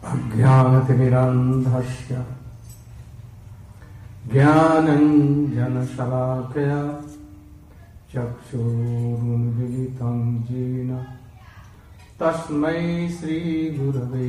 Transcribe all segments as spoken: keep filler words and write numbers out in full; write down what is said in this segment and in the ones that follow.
अज्ञानतिमिरान्धस्य ज्ञानञ्जनशलाकया चक्षुरुन्मीलितं येन तस्मै श्रीगुरवे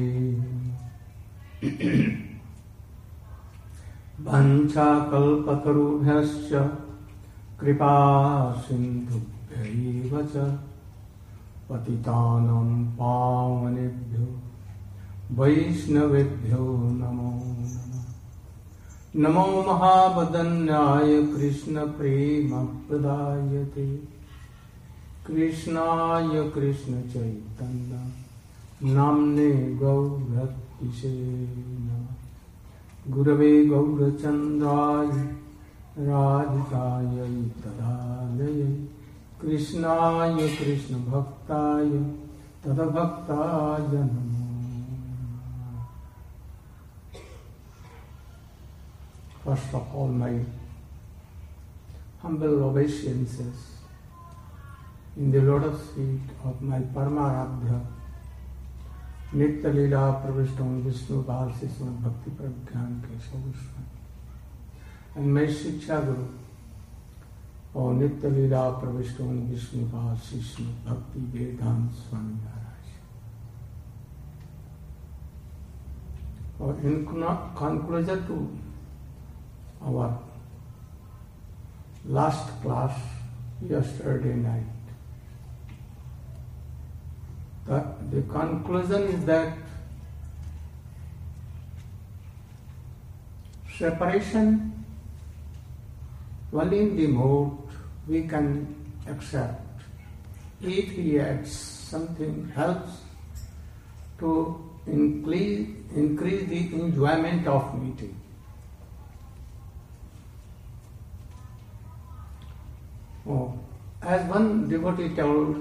वञ्चाकल्पतरुभ्यश्च कृपा सिन्धुभ्यैव च पतितानां पावनेभ्यो वैष्णवेभ्यो नमो नमः। नमो महावदन्याय कृष्णप्रेमप्रदायते कृष्णाय कृष्णचैतन्य नाम्ने गौरतिसे नमः। गुरवे गौरचन्द्राय राधिकायै तदालये कृष्णाय कृष्णभक्ताय तद्भक्ताय नमः। First of all, my humble obeisances in the lotus feet of my Paramarabdha, Nitya Leela Pravishtam Vishnu Bhasisman Bhakti Pragyan Keshavishwan, and my Shiksha Guru, or Nitya Leela Pravishtam Vishnu Bhasisman Bhakti Vedant Swami Maharaj. Or in conclusion to our last class yesterday night, the, the conclusion is that separation only in the mode we can accept if he adds something else to increase, increase the enjoyment of meeting. Oh, as one devotee told,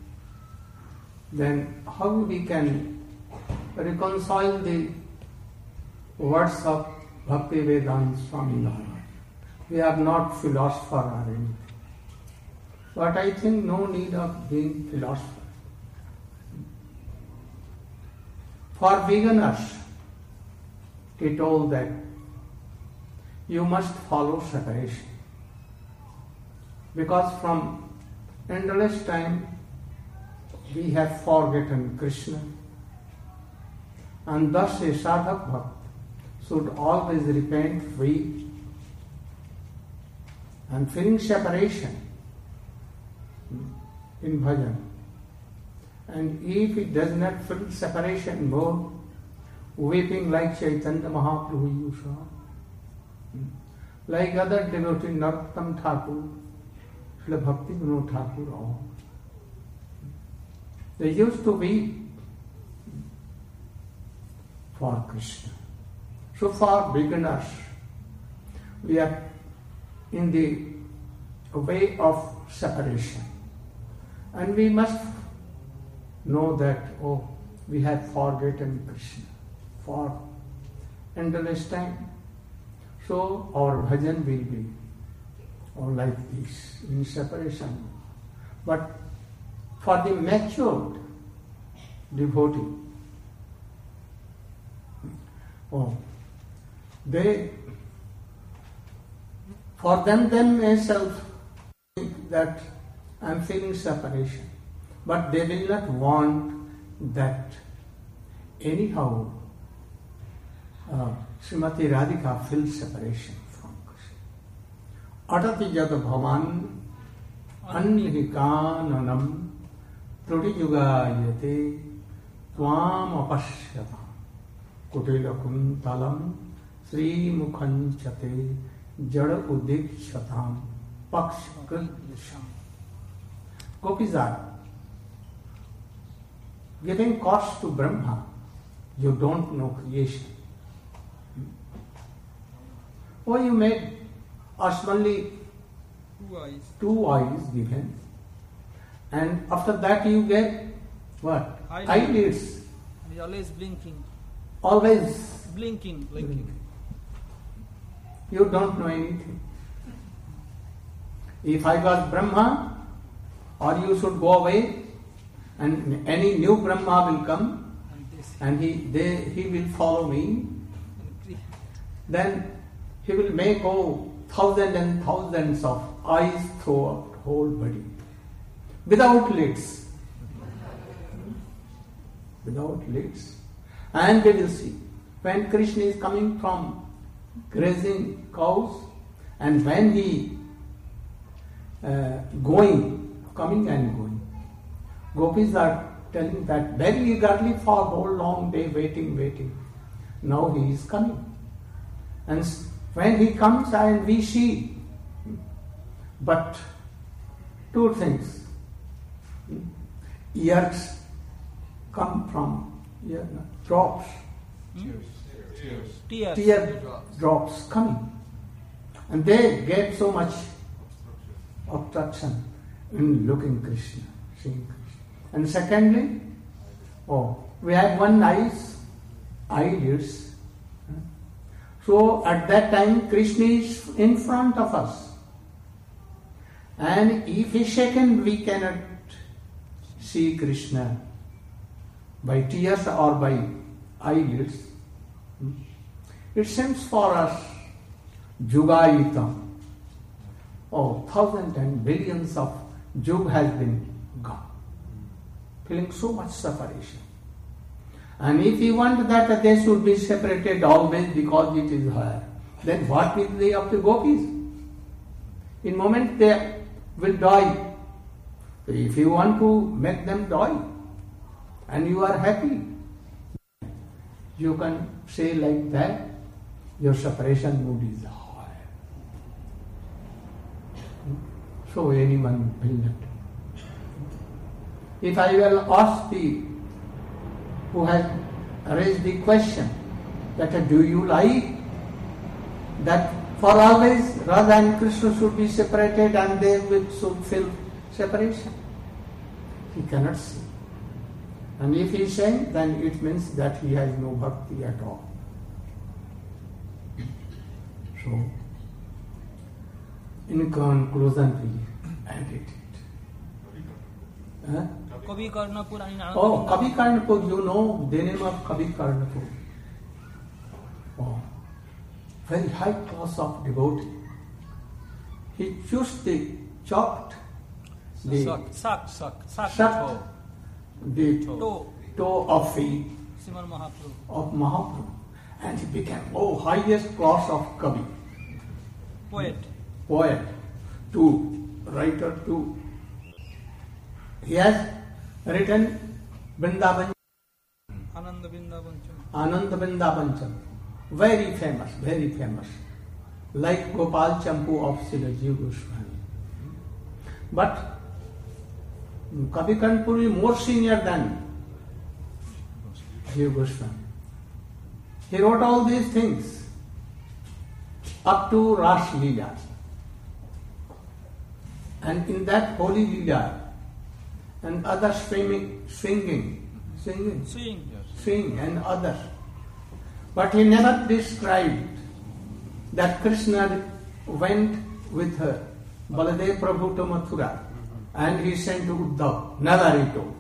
then how we can reconcile the words of Bhaktivedanta Swami Maharaj? We are not philosopher or anything. But I think no need of being philosopher. For beginners, he told that you must follow separation. Because from endless time we have forgotten Krishna, and thus a sadhak bhakt should always repent, weep, and feeling separation in bhajan. And if he does not feel separation more, weeping like Chaitanya Mahaprabhu you saw, like other devotees, Narottam Thakur, Srila Bhakti Vinod Thakur, all. They used to be for Krishna. So for beginners, we are in the way of separation. And we must know that, oh, we have forgotten Krishna for endless time. So our bhajan will be or like this, in separation. But for the matured devotee, oh, they, for them themselves think that I am feeling separation. But they will not want that anyhow uh, Srimati Radhika feels separation. Atati jat bhavan annihikananam trudiyugayate tvam apashyatam kutilakuntalam sri mukhanchate jada udikshatam pakshakrityasham. Gopis are giving cost to Brahma. You don't know creation. Oh, you made us only two eyes. two eyes given, and after that you get what? Eyelids. Eyelids. He always blinking. Always Blinking, blinking. You don't know anything. If I was Brahma, or you should go away, and any new Brahma will come, and he they he will follow me. Then he will make oh thousands and thousands of eyes throughout the whole body, without lids, without lids, and we will see when Krishna is coming from grazing cows, and when he uh, going, coming and going, gopis are telling that very eagerly for a whole long day, waiting, waiting. Now he is coming. And when he comes and we see, but two things. Ears come from ear, drops. Tears. Tears. Tears. Tear drops coming. And they get so much obstruction in looking Krishna, seeing Krishna. And secondly, oh, we have one eyes, eyelids. So at that time Krishna is in front of us. And if a second we cannot see Krishna by tears or by eyelids, it seems for us Jugayitam. Oh, thousands and billions of Jug has been gone. Feeling so much separation. And if we want that they should be separated always because it is higher, then what will they of the gopis? In moment they will die. So if you want to make them die and you are happy, you can say like that, your separation mood is high. So anyone will not. If I will ask the who has raised the question that do you like that for always Radha and Krishna should be separated and they will should feel separation? He cannot see. And if he is saying, then it means that he has no bhakti at all. So, in conclusion, we added it. Huh? Kavi Karnapur and Oh, Kavi Karnapur, you know the name of Kavi Karnapur. Oh, very high class of devotee. He chose the chopped, the Sak, sak, sak, sak, sucked the toe, toe of the Srimad Mahaprabhu. of Mahaprabhu, and he became oh highest class of Kavi, Poet. poet, too, writer too. He has written Vrindavan, Ananda Vrindavancham. Ananda Vrindavancham, very famous, very famous, like Gopal Champu of Srila Jiva Goswami. But Kavi Karnapur is more senior than Jiva Goswami. He wrote all these things up to Ras Leela. And in that holy Leela and other swimming, swinging, singing, Swing. swing and others. But he never described that Krishna went with her, Baladev Prabhu to Mathura, and he sent to Uddhav. Never he told.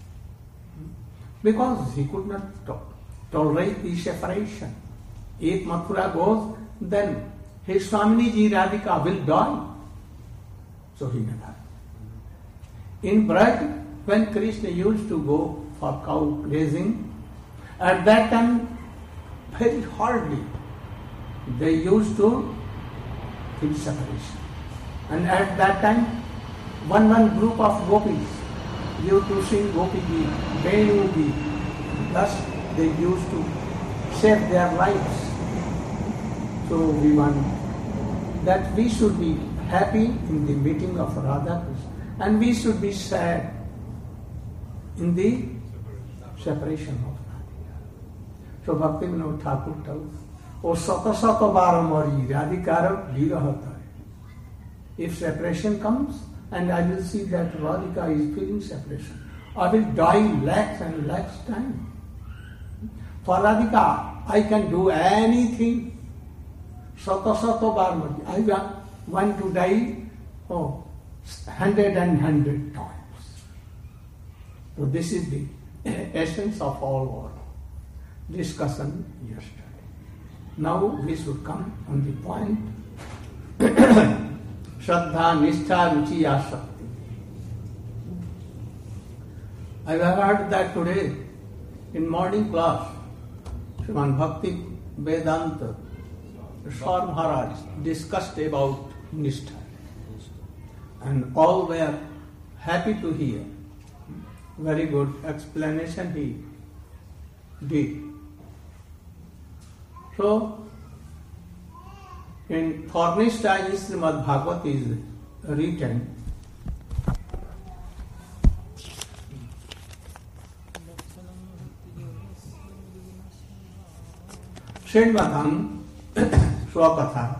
Because he could not to- tolerate the separation. If Mathura goes, then his Swamini Ji Radhika will die. So he never. In Braj, when Krishna used to go for cow grazing, at that time, very hardly, they used to feel separation. And at that time, one one group of gopis used to sing Gopi Gi, Venu Gi. Thus, they used to save their lives. So we want that we should be happy in the meeting of Radha Krishna, and we should be sad in the separation of Radhika. So Bhakti Vinod Thakur tells, O Sata Sata Baramari Radhikara Virahata. If separation comes, and I will see that Radhika is feeling separation, I will die lakhs and lakhs time. For Radhika, I can do anything. Sata Sata Baramari. I want to die, oh, hundred and hundred times. So this is the essence of all world. discussion yesterday. Now we should come on the point. Shraddha, Nishtha, Ruchi, Asakti. I have heard that today in morning class, Sriman Bhakti Vedanta, Swar Maharaj discussed about Nishtha. And all were happy to hear. Very good explanation he did. So, in for Nishtha, Srimad Bhagavad is written. Srimad Swakatha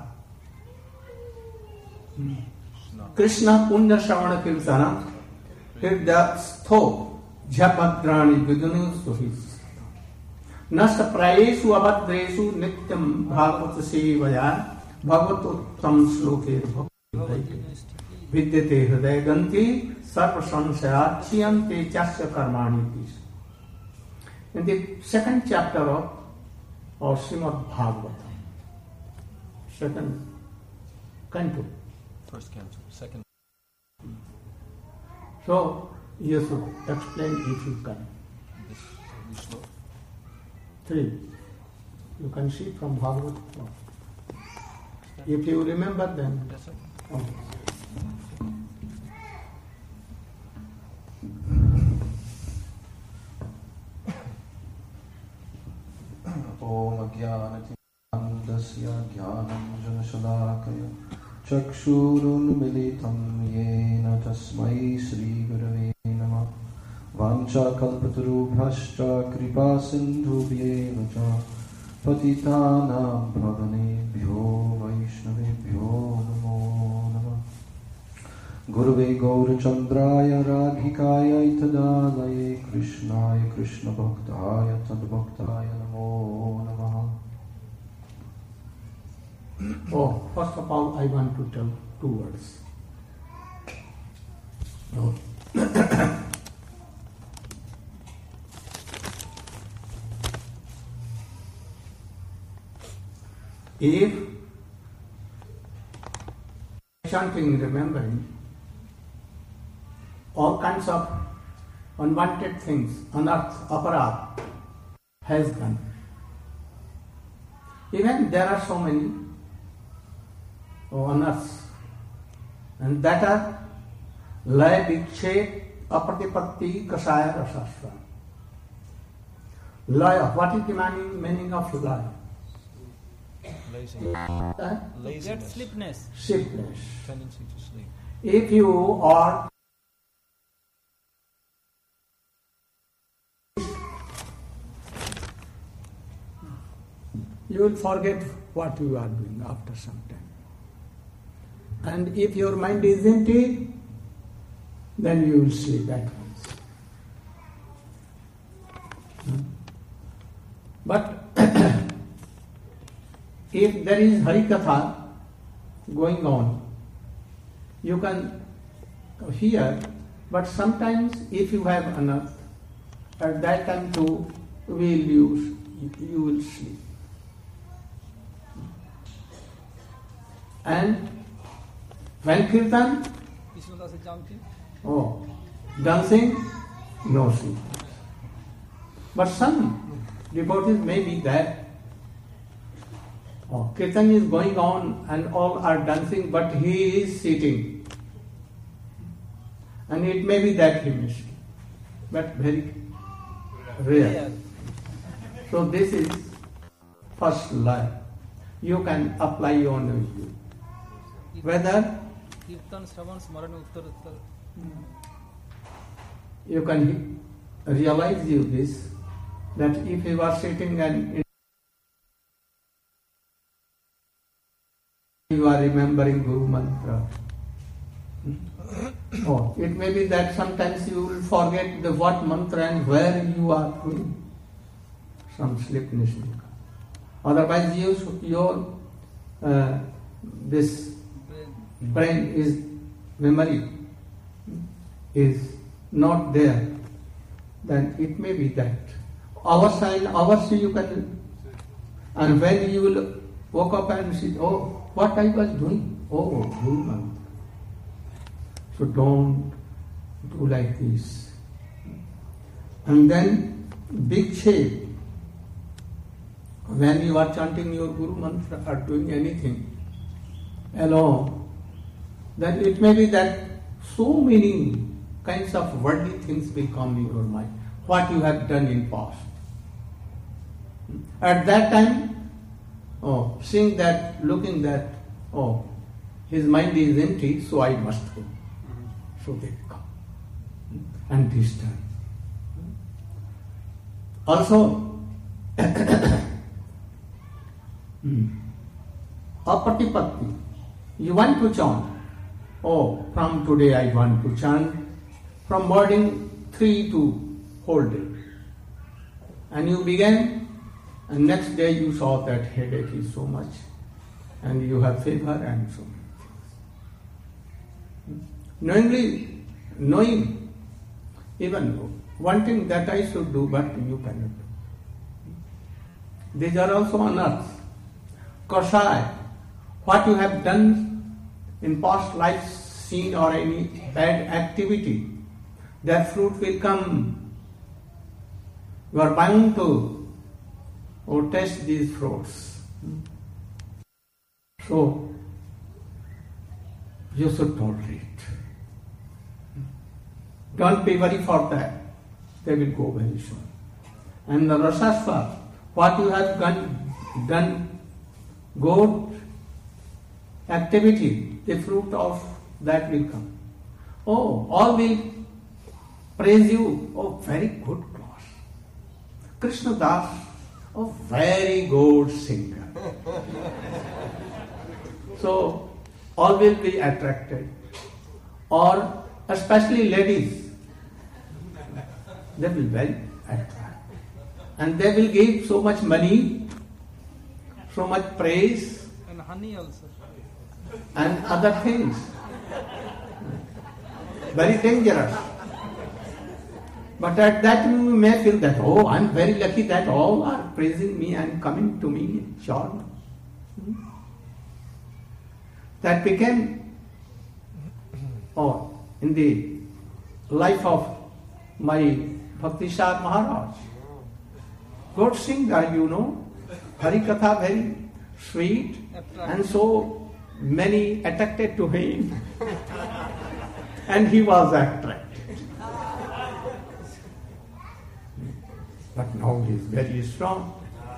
Krishna Punya Shravana Kirtana Hridya Stho Jhapadrani Vidunu Suhis Nasta Prayesu Abhadresu Nityam Bhagavata Sevaya Bhagavatotam Shloke Vidyate Hriday Ganti Sarva Sansaya Chiyante Chasya Karmani. In the second chapter of or Srimad Bhagavatam, second canto. First canto, second. So, you should explain if you can. This, this slow. Three. You can see from Bhagavatam. If you remember, then. Yes, sir. Okay. Om Ajnanatimandasya Jnananjanashalakaya Chakshurunmilitam Yena Tasmai Sri Gurave Namah Vancha Kalpatarubhashta Kripa Sindhubhyeva Cha Patitanam Bhavanebhyo Vaishnavebhyo Namo Namah Gurave Gaurachandraya Radhikaya Itadalaye Krishnaya Krishna Bhaktaya Tadbhaktaya Namo Namaha. Oh, first of all, I want to tell two words. Oh. If chanting, remembering, all kinds of unwanted things, anarth, aparad, has done. Even there are so many anarths, and that are lay, vikshet, apratipatti, kasaya, rasasra. Laya, what is the meaning, meaning of laya? Laziness. Uh, Get Laziness. sleepness. Sleepness. Tendency to sleep. If you are you will forget what you are doing after some time. And if your mind is empty, then you will sleep at once. Hmm? But if there is Harikatha going on, you can hear, but sometimes if you have enough, at that time too, will you, you will sleep. And when Kirtan, Krishna se janti. oh, dancing, no sleep. But some devotees may be there. Oh, Kirtan is going on and all are dancing, but he is sitting. And it may be that he may sleep, but very rare. So this is first lie. You can apply on you. Whether Kirtan Shravan Smarana Uttar Uttar. you can realize you this, that if you are sitting and you are remembering Guru Mantra. Oh, it may be that sometimes you will forget the what mantra and where you are doing. Some sleepiness will come. Otherwise, you, your uh, this brain is memory is not there. Then it may be that hours and hours you can, and when you will wake up and see, oh, what I was doing, oh, Guru Mantra. So don't do like this. And then big shape. When you are chanting your Guru Mantra or doing anything alone, then it may be that so many kinds of worldly things will come in your mind. What you have done in past. At that time, oh, seeing that, looking that, oh, his mind is empty, so I must go. So they come and this time. Also, apatipatti. You want to chant. Oh, from today I want to chant from morning three to whole day. And you began, and next day you saw that headache is so much, and you have fever and so many things. Knowingly, knowing, even wanting that I should do, but you cannot do. These are also on earth. Kashaya, what you have done in past life, sin or any bad activity, that fruit will come. You are bound to or taste these fruits. So, you should tolerate. Don't be worried for that. They will go very soon. And the rasasva, what you have done, done good activity, the fruit of that will come. Oh, all will praise you. Oh, very good class. Krishna Das, oh, very good singer. So, all will be attracted. Or, especially ladies, they will very attract. And they will give so much money, so much praise, And honey also. and other things. Very dangerous. But at that you may feel that, oh, I'm very lucky that all are praising me and coming to me, sure. That became, oh, in the life of my Bhakti Sar Maharaj. Good singer, you know, Hari Katha very sweet, and so many attracted to him, and he was attracted. But now he is very strong.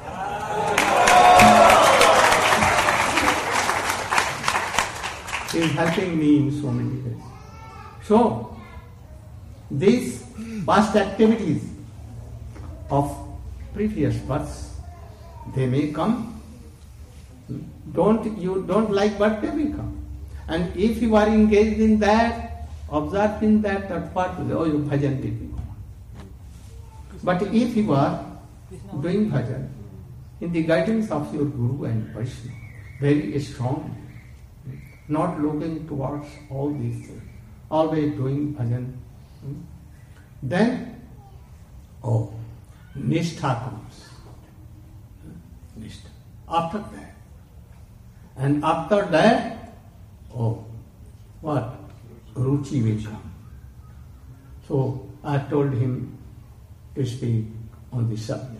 He is helping me in so many ways. So, these past activities of previous births, they may come. Don't you don't like, but they will come. And if you are engaged in that, observed in that, that part, oh, you bhajan will be. But if you are doing bhajan in the guidance of your Guru and Vaishnava, very strong, not looking towards all these things, always doing bhajan, then, oh, Nishtha comes. Nishtha. After that. And after that, oh, what? Ruchi will come. So I told him to speak on the subject.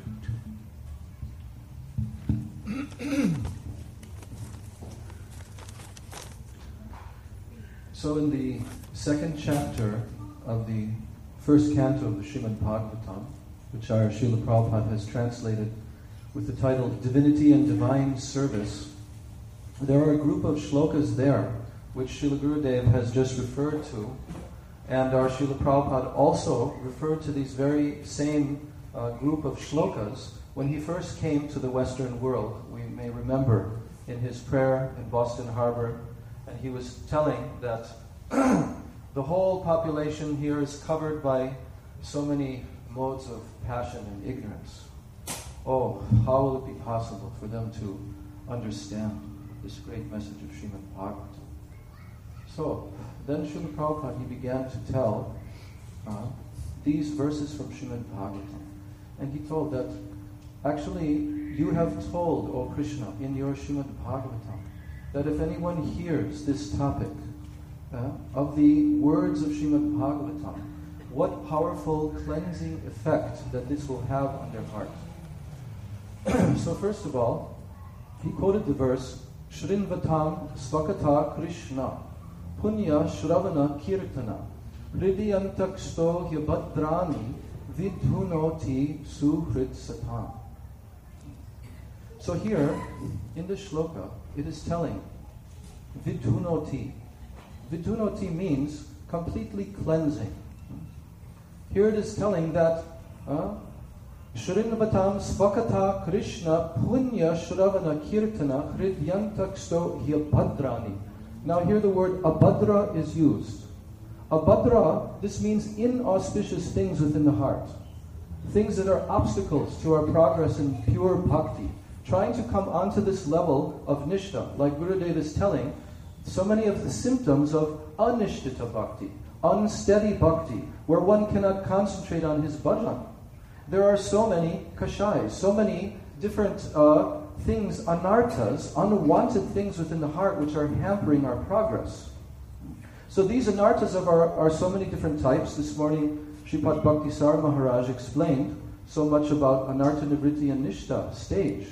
So in the second chapter of the first canto of the Srimad Bhagavatam, which our Srila Prabhupada has translated with the title Divinity and Divine Service, there are a group of shlokas there which Srila Gurudev has just referred to, and our Srila Prabhupada also referred to these very same uh, group of shlokas when he first came to the Western world. We may remember in his prayer in Boston Harbor, and he was telling that the whole population here is covered by so many modes of passion and ignorance. Oh, how will it be possible for them to understand this great message of Srimad Bhagavatam? So, then Srila Prabhupada, he began to tell uh, these verses from Srimad Bhagavatam. and he told that actually you have told, O Krishna, in your Srimad Bhagavatam, that if anyone hears this topic uh, of the words of Srimad Bhagavatam, what powerful cleansing effect that this will have on their heart. So first of all, he quoted the verse, Shrinvatam Svakata Krishna Punya Shravana Kirtana Hridyantaksto Hyabadrani Vidhunoti Suhrit Satam. So here, in the shloka, it is telling Vidhunoti. Vidhunoti means completely cleansing. Here it is telling that uh, Shrinvatam Svakata Krishna Punya Shravana Kirtana Hridyantaksto Hyabadrani. Now here the word abhadra is used. Abhadra, this means inauspicious things within the heart. Things that are obstacles to our progress in pure bhakti. Trying to come onto this level of nishtha, like Gurudev is telling, so many of the symptoms of anishtita bhakti, unsteady bhakti, where one cannot concentrate on his bhajan. There are so many kashais, so many different uh, things, anarthas, unwanted things within the heart which are hampering our progress. So these anarthas of our, are so many different types. This morning, Sripad Bhaktisar Maharaj explained so much about anartha nivritti and nishtha stage.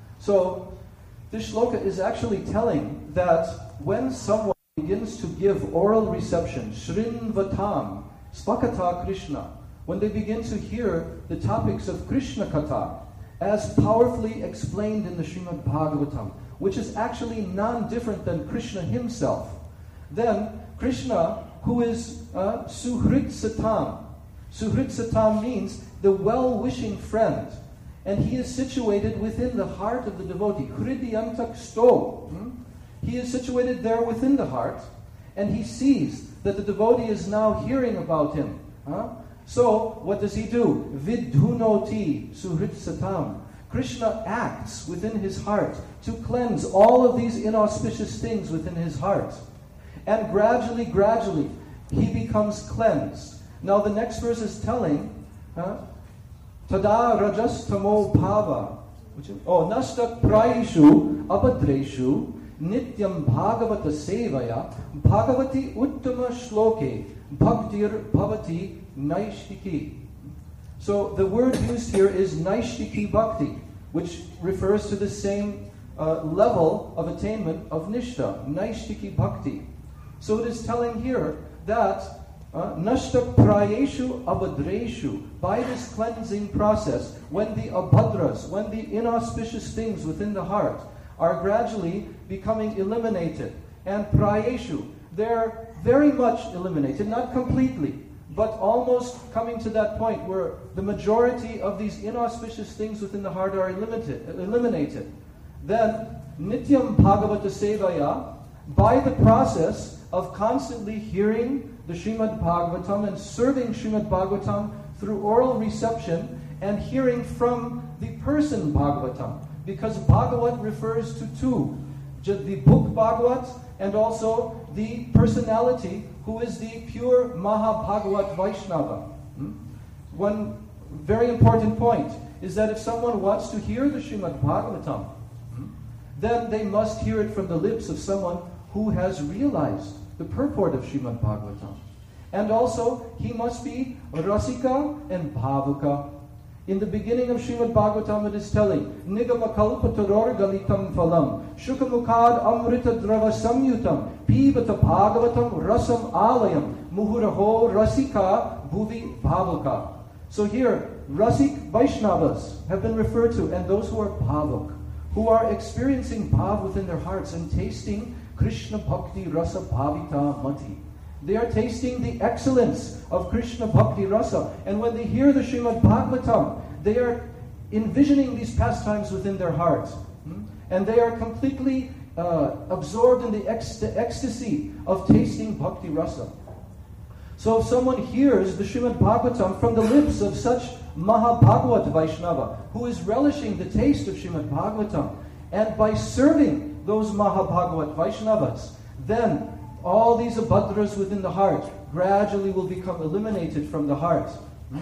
So this shloka is actually telling that when someone begins to give oral reception, Shrinvatam, Svakata Krishna, when they begin to hear the topics of Krishna Katha as powerfully explained in the Srimad Bhagavatam, which is actually non-different than Krishna himself, then Krishna, who is uh, Suhrit Satam, Suhrit Satam means the well-wishing friend, and he is situated within the heart of the devotee. Hridyantak sto. Hmm? He is situated there within the heart, and he sees that the devotee is now hearing about him. Huh? So, what does he do? Vidhunoti suhrit satam. Krishna acts within his heart to cleanse all of these inauspicious things within his heart. And gradually, gradually, he becomes cleansed. Now the next verse is telling, huh? Tada rajas tamo bhava. Oh, nashtak praishu abadreshu nityam bhagavata sevaya bhagavati uttama shloke bhaktir bhavati naishtiki. So the word used here is naishtiki bhakti, which refers to the same uh, level of attainment of nishtha, naishtiki bhakti. So it is telling here that Uh, Nashta prayeshu abhadreshu, by this cleansing process, when the abhadras, when the inauspicious things within the heart are gradually becoming eliminated, and prayeshu, they're very much eliminated, not completely, but almost coming to that point where the majority of these inauspicious things within the heart are eliminated, eliminated. Then, nityam bhagavata sevaya, by the process of constantly hearing the Srimad Bhagavatam and serving Srimad Bhagavatam through oral reception and hearing from the person Bhagavatam. Because Bhagavat refers to two, the book Bhagavat and also the personality who is the pure Maha Bhagavat Vaishnava. Hmm? One very important point is that if someone wants to hear the Srimad Bhagavatam, hmm, then they must hear it from the lips of someone who has realized the purport of Srimad Bhagavatam. And also, he must be rasika and bhavuka. In the beginning of Srimad Bhagavatam, it is telling, Nigama kalpataror galitam phalam, shukamukad amrita drava samyutam, pivata bhagavatam rasam alayam, muhuraho rasika bhuvi bhavuka. So here, rasik Vaishnavas have been referred to, and those who are bhavuk, who are experiencing bhav within their hearts and tasting Krishna Bhakti Rasa Bhavita Mati. They are tasting the excellence of Krishna Bhakti Rasa. And when they hear the Srimad Bhagavatam, they are envisioning these pastimes within their hearts. Hmm? And they are completely uh, absorbed in the ex- ecstasy of tasting Bhakti Rasa. So if someone hears the Srimad Bhagavatam from the lips of such Maha Bhagavat Vaishnava, who is relishing the taste of Srimad Bhagavatam, and by serving those Maha Bhagavat Vaishnavas, then all these abhadras within the heart gradually will become eliminated from the heart. Hmm?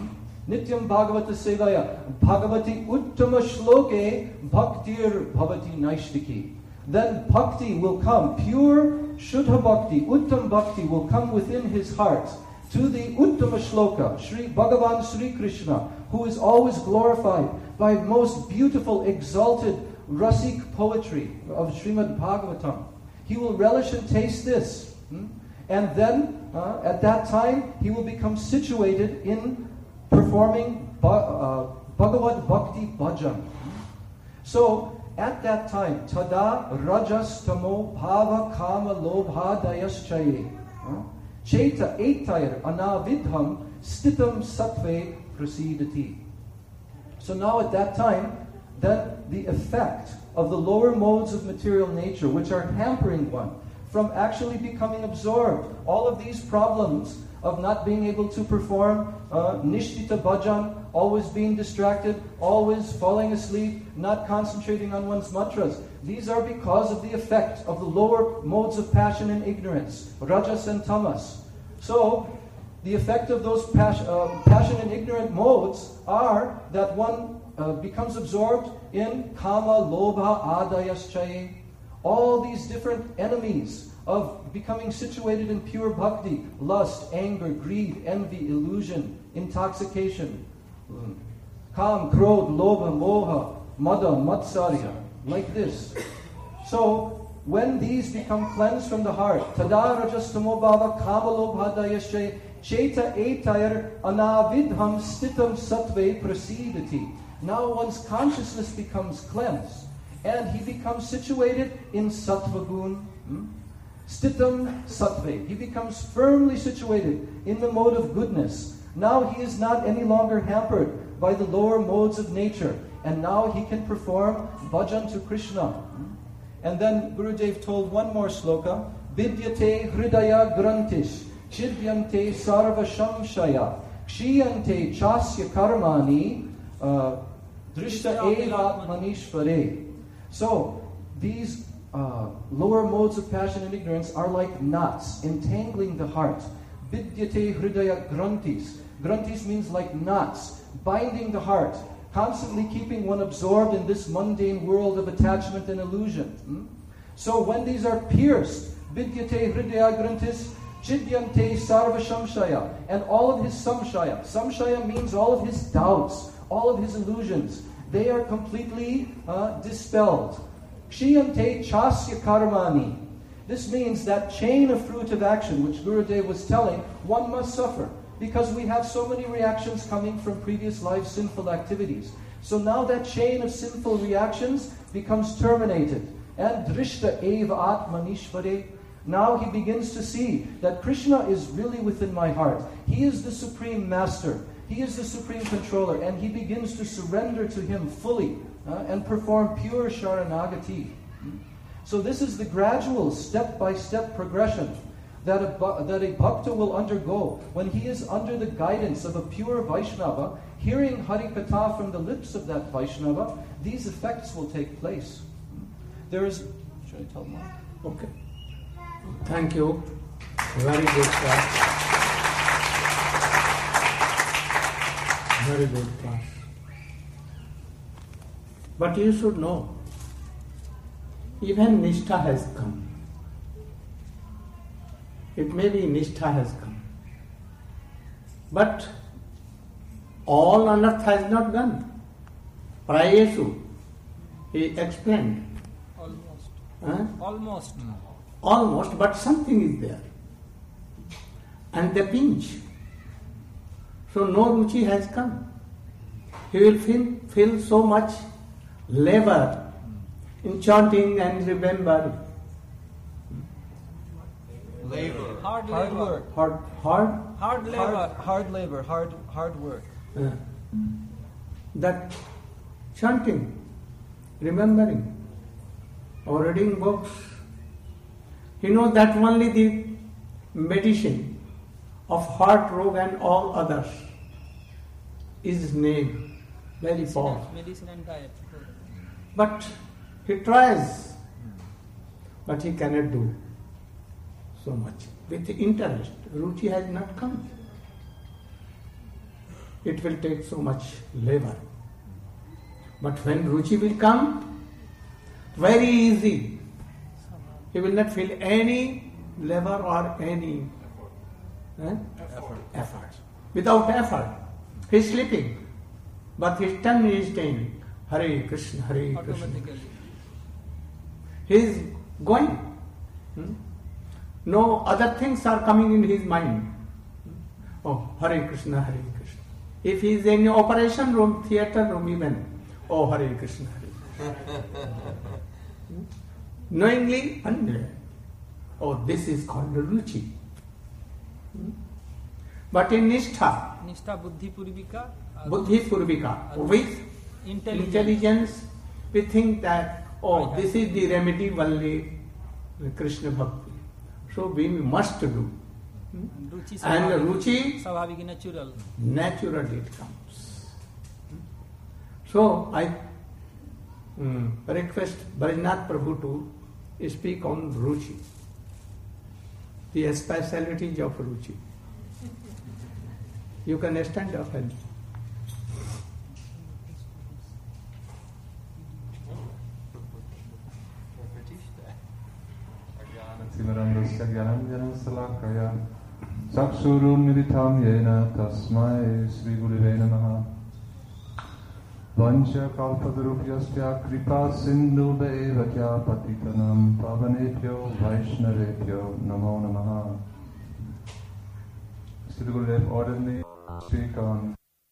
Nityam Bhagavata Sevaya Bhagavati Uttama Shloke Bhaktir Bhavati Naishtiki. Then bhakti will come, pure Shuddha Bhakti, Uttam Bhakti will come within his heart to the Uttama Shloka, Sri Bhagavan Sri Krishna, who is always glorified by most beautiful, exalted, Rasik poetry of Srimad Bhagavatam. He will relish and taste this. Hmm? And then, uh, at that time, he will become situated in performing uh, Bhagavad Bhakti Bhajan. So, at that time, Tada Rajas Tamo Bhava Kama Lobha Dayaschaye Cheta Etayar Anavidham Stitam Sattve Prasidati. So now at that time, then the effect of the lower modes of material nature, which are hampering one from actually becoming absorbed, all of these problems of not being able to perform uh, Nishtita Bhajan, always being distracted, always falling asleep, not concentrating on one's mantras. These are because of the effect of the lower modes of passion and ignorance, Rajas and Tamas. So, the effect of those pas- uh, passion and ignorant modes are that one uh, becomes absorbed in Kama, Lobha, Adayaschaye, all these different enemies of becoming situated in pure bhakti, lust, anger, greed, envy, illusion, intoxication, Kam, Krodh, Lobha, Moha, Mada, Matsarya, like this. So, when these become cleansed from the heart, Tada Rajastamo Bhava Kama Lobhadayasche Cheta Etayar Anavidham Stitam Sattve Prasidati. Now one's consciousness becomes cleansed, and he becomes situated in Sattva Gun. Hmm? Stitam Sattve. He becomes firmly situated in the mode of goodness. Now he is not any longer hampered by the lower modes of nature, and now he can perform bhajan to Krishna. And then Gurudev told one more sloka, Vidyate Hridaya Grantish, Chidyante Sarva Shamshaya, Kshiyante Chasya Karmani, uh, Drishta Eva Manishvare. So, these uh, lower modes of passion and ignorance are like knots entangling the heart. Vidyate Hridaya Grantis. Grantis means like knots, binding the heart, constantly keeping one absorbed in this mundane world of attachment and illusion. Hmm? So when these are pierced, Vidyate Hridaya Grantis, Chidyante Sarva Shamshaya, and all of his samshaya. Samshaya means all of his doubts, all of his illusions. They are completely uh, dispelled. Kshiyante Chasya Karmani. This means that chain of fruit of action, which Gurudev was telling, one must suffer. Because we have so many reactions coming from previous life sinful activities. So now that chain of sinful reactions becomes terminated. And Drishta Eva Atmanishvare. Now he begins to see that Krishna is really within my heart. He is the supreme master. He is the supreme controller. And he begins to surrender to him fully uh, and perform pure Sharanagati. So this is the gradual step-by-step progression that a, that a bhakta will undergo when he is under the guidance of a pure Vaishnava, hearing Harikatha from the lips of that Vaishnava. These effects will take place. There is... Should I tell more? Okay. Thank you. Very good class. Very good class. But you should know, even Nishtha has come. It may be Nishtha has come. But all anartha has not gone. Prayeshu, he explained. Almost. Huh? Almost. Almost, but something is there. And the pinch. So no ruchi has come. He will feel, feel so much labor in chanting and remembering. Labor. Hard Hard labor. work. Hard, hard, Hard labor. Hard, hard labor. Hard, hard work. uh, that chanting, remembering, or reading books. You know that only the medicine of heart rogue and all others is named very powerful. Medicine and diet. But he tries, but he cannot do so much. With interest, ruchi has not come. it will take so much labor. But when Ruchi will come, very easy. He will not feel any labor or any eh? effort. effort. Without effort. He is sleeping, but his tongue is saying, Hare Krishna, Hare Krishna. He is going. Hmm? No other things are coming in his mind. Oh, Hare Krishna, Hare Krishna. If he is in operation room, theater room even, oh, Hare Krishna, Hare Krishna. hmm? Knowingly, unknowingly. Oh, this is called Ruchi. Hmm? But in Nishtha, Nishtha Buddhi Purvika, Buddhi Purvika, with intelligence. intelligence, we think that, oh, this is the remedy only Krishna Bhakti. So we must do. Hmm? Ruchi And Ruchi, Savhavik, natural. naturally it comes. Hmm? So I um, request Brajnath Prabhu to speak on Ruchi, the specialities of Ruchi. You can stand up and Simarandasya Gyananjana Salakaya Chakshurunmilitam Yena Tasmai Sri Gurave Namaha Vancha Kalpadarupyasya Kripa Sindhu Devakya Patitanam Pavanebhyo Vaishnavebhyo Namo Namaha. Sri Gurudev ordered me to speak on.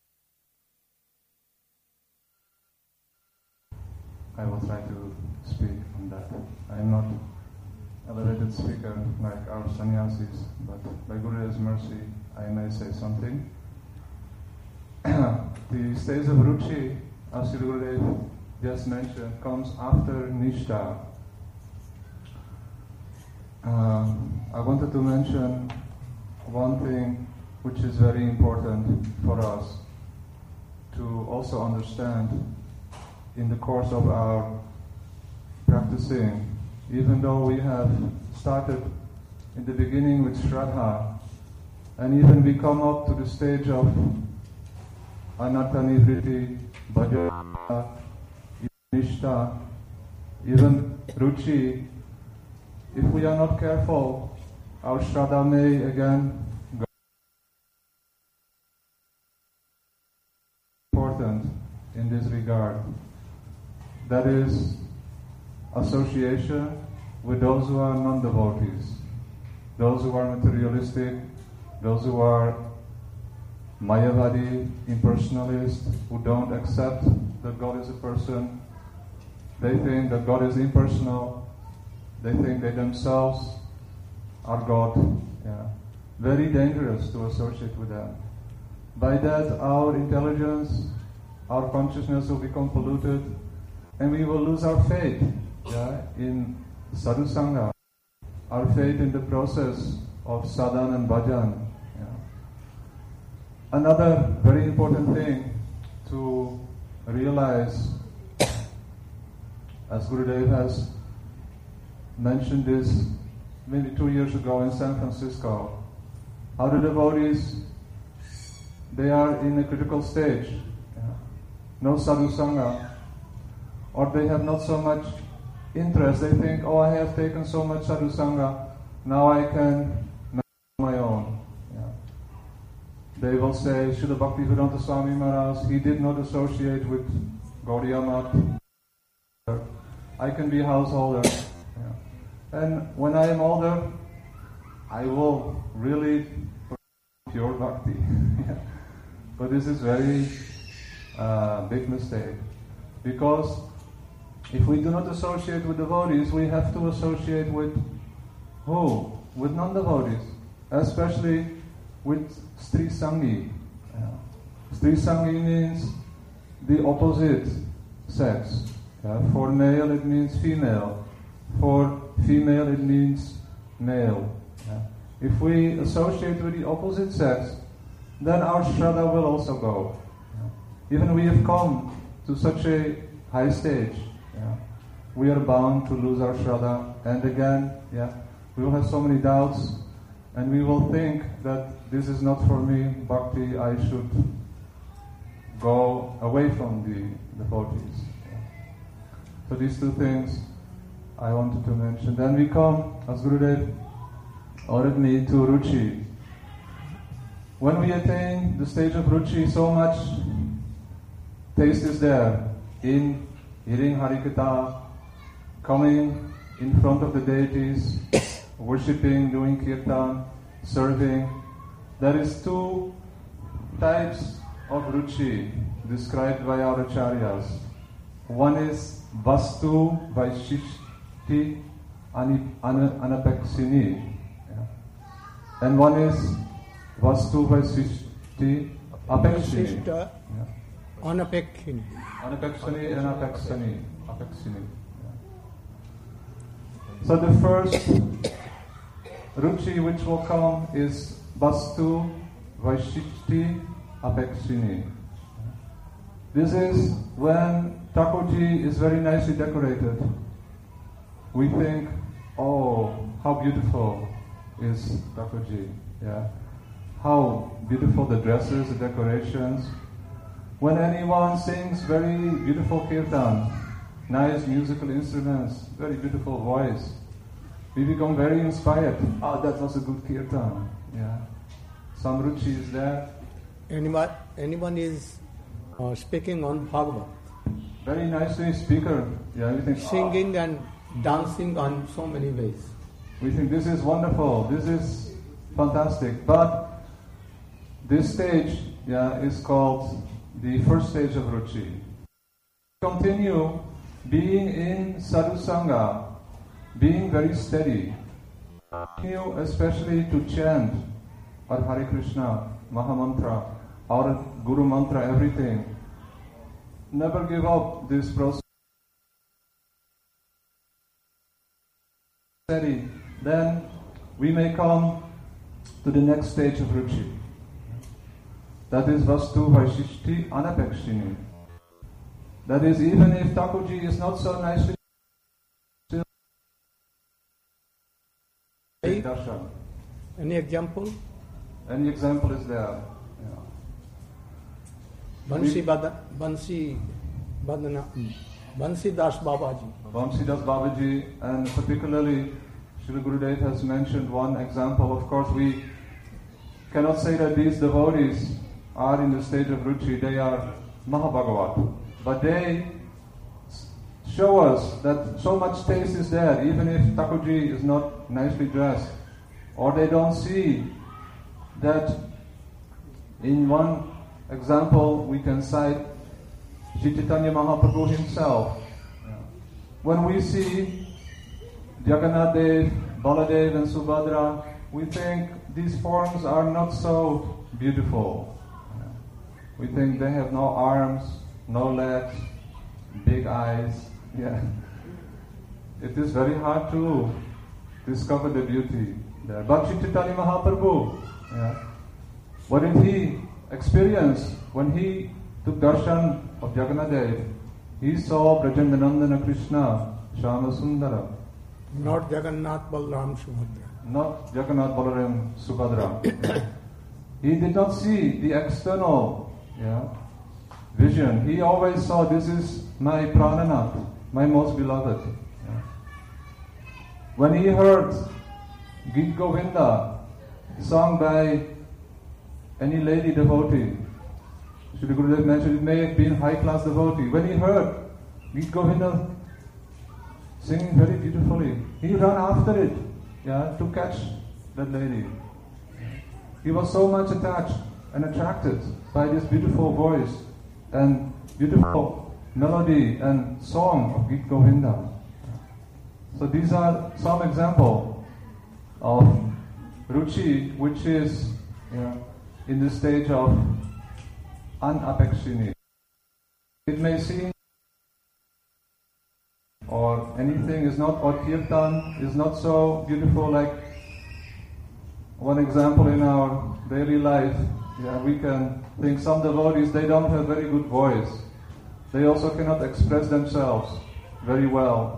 I will try to speak on that. I am not elevated speaker like our sannyasis, but by Gurudev's mercy I may say something. The stage of Ruchi, as Sri Gurudev just mentioned, comes after Nishtha. Uh, I wanted to mention one thing which is very important for us to also understand in the course of our practicing. Even though we have started in the beginning with Shraddha, and even we come up to the stage of Anattanivriti, Bhajana, Nishtha, even Ruchi, if we are not careful, our Shraddha may again go important in this regard. That is association with those who are non-devotees, those who are materialistic, those who are Mayavadi, impersonalists, who don't accept that God is a person. They think that God is impersonal. They think they themselves are God. Yeah. Very dangerous to associate with them. By that, our intelligence, our consciousness will become polluted, and we will lose our faith. Yeah, in sadhu sangha, our faith in the process of sadhana and bhajan. Yeah. Another very important thing to realize, as Gurudev has mentioned this maybe two years ago in San Francisco, how the devotees, they are in a critical stage. Yeah. No sadhu sangha, or they have not so much interest. They think, oh, I have taken so much sadhu sangha, now I can make my own. Yeah. They will say, Srila Bhaktivedanta Swami Maharaj, he did not associate with Gaudiya Math. I can be a householder. Yeah. And when I am older, I will really pure bhakti. Yeah. But this is very uh, big mistake, because if we do not associate with devotees, we have to associate with who? With non-devotees, especially with Stri Sangi. Yeah. Stri Sangi means the opposite sex. Yeah. For male it means female. For female it means male. Yeah. If we associate with the opposite sex, then our Shraddha will also go. Yeah. Even we have come to such a high stage, yeah, we are bound to lose our Shraddha, and again, yeah, we will have so many doubts, and we will think that this is not for me, bhakti, I should go away from the devotees. So these two things I wanted to mention. Then we come, as Gurudev ordered me, to Ruchi. When we attain the stage of Ruchi, so much taste is there in hearing Harikatha, coming in front of the deities, worshipping, doing kirtan, serving. There is two types of Ruchi described by our acharyas. One is Vastu Vaishishti Anapeksini. And one is Vastu Vaishishti Apekshini. Vaishishta Anapekshini. Anapekshini and Apekshini. Apekshini. So the first Ruchi which will come is Vastu Vaishishti Apekshini. This is when Thakurji is very nicely decorated. We think, oh, how beautiful is Thakurji. Yeah. How beautiful the dresses, the decorations. When anyone sings very beautiful kirtan, nice musical instruments, very beautiful voice, we become very inspired. Oh, that was a good kirtan. Yeah. Some Ruchi is there. Anyone, anyone is uh, speaking on Bhagavad. Very nicely speaker. Yeah, we think, Singing oh. and dancing on so many ways. We think this is wonderful, this is fantastic. But this stage, yeah, is called the first stage of Ruchi. Continue being in Sadhu Sangha, being very steady. Continue especially to chant our Hare Krishna, Mahamantra, our Guru Mantra, everything. Never give up this process. Steady. Then we may come to the next stage of Ruchi. That is Vastu Vaishishti Anapekshini. That is, even if Thakurji is not so nicely still darshan. Any example? Any example is there. Yeah. Bansi Bada, Bansi Badana, Bansi Das Babaji. Bansi Das Babaji, and particularly Srila Gurudev has mentioned one example. Of course, we cannot say that these devotees are in the stage of Ruchi, they are Mahabhagavat. But they show us that so much taste is there, even if Thakurji is not nicely dressed. Or they don't see that in one example we can cite Sri Chaitanya Mahaprabhu himself. When we see Jagannath Dev, Baladev and Subhadra, we think these forms are not so beautiful. We think they have no arms, no legs, big eyes. Yeah, it is very hard to discover the beauty there. But Sri Chaitanya Mahaprabhu, yeah, what did he experience when he took darshan of Jagannath Dev? He saw Brajandanandana Krishna, Shama Sundara. Not Jagannath Balaram Subhadra. Not Jagannath Balaram Subhadra. He did not see the external, yeah, vision. He always saw, this is my Prananath, my most beloved. Yeah. When he heard Gita Govinda sung by any lady devotee, Sri Gurudev mentioned it may have been high-class devotee. When he heard Gita Govinda singing very beautifully, he ran after it, yeah, to catch that lady. He was so much attached and attracted by this beautiful voice and beautiful melody and song of Gita Govinda. So these are some example of Ruchi, which is, you know, in the stage of Anapekshini. It may seem, or anything is not, or kirtan is not so beautiful. Like one example in our daily life, yeah, we can think some devotees, they don't have very good voice. They also cannot express themselves very well.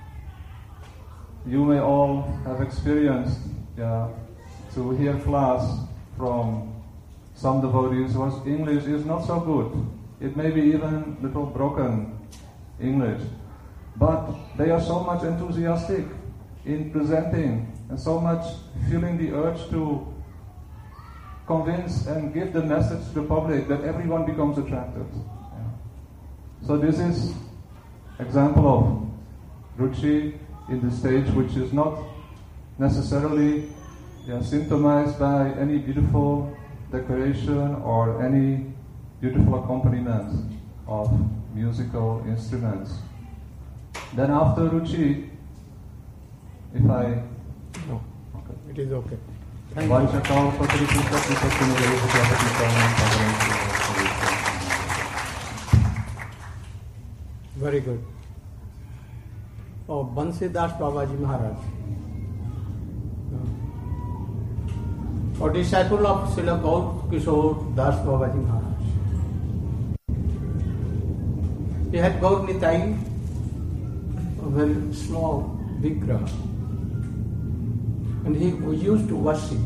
You may all have experienced, yeah, to hear class from some devotees whose English is not so good. it may be even little broken English, but they are so much enthusiastic in presenting and so much feeling the urge to convince and give the message to the public that everyone becomes attracted. Yeah. So this is example of ruchi in the stage, which is not necessarily yeah, symptomized by any beautiful decoration or any beautiful accompaniment of musical instruments. Then after ruchi, if I... No, Okay. it is okay. Thank you. Vanchakal Patrikita Very good. Oh, Bansidas Babaji Maharaj. A disciple of Srila Gaur Kishore Das Babaji Maharaj. He had Gaur Nitai, a very small vigraha, and he used to worship.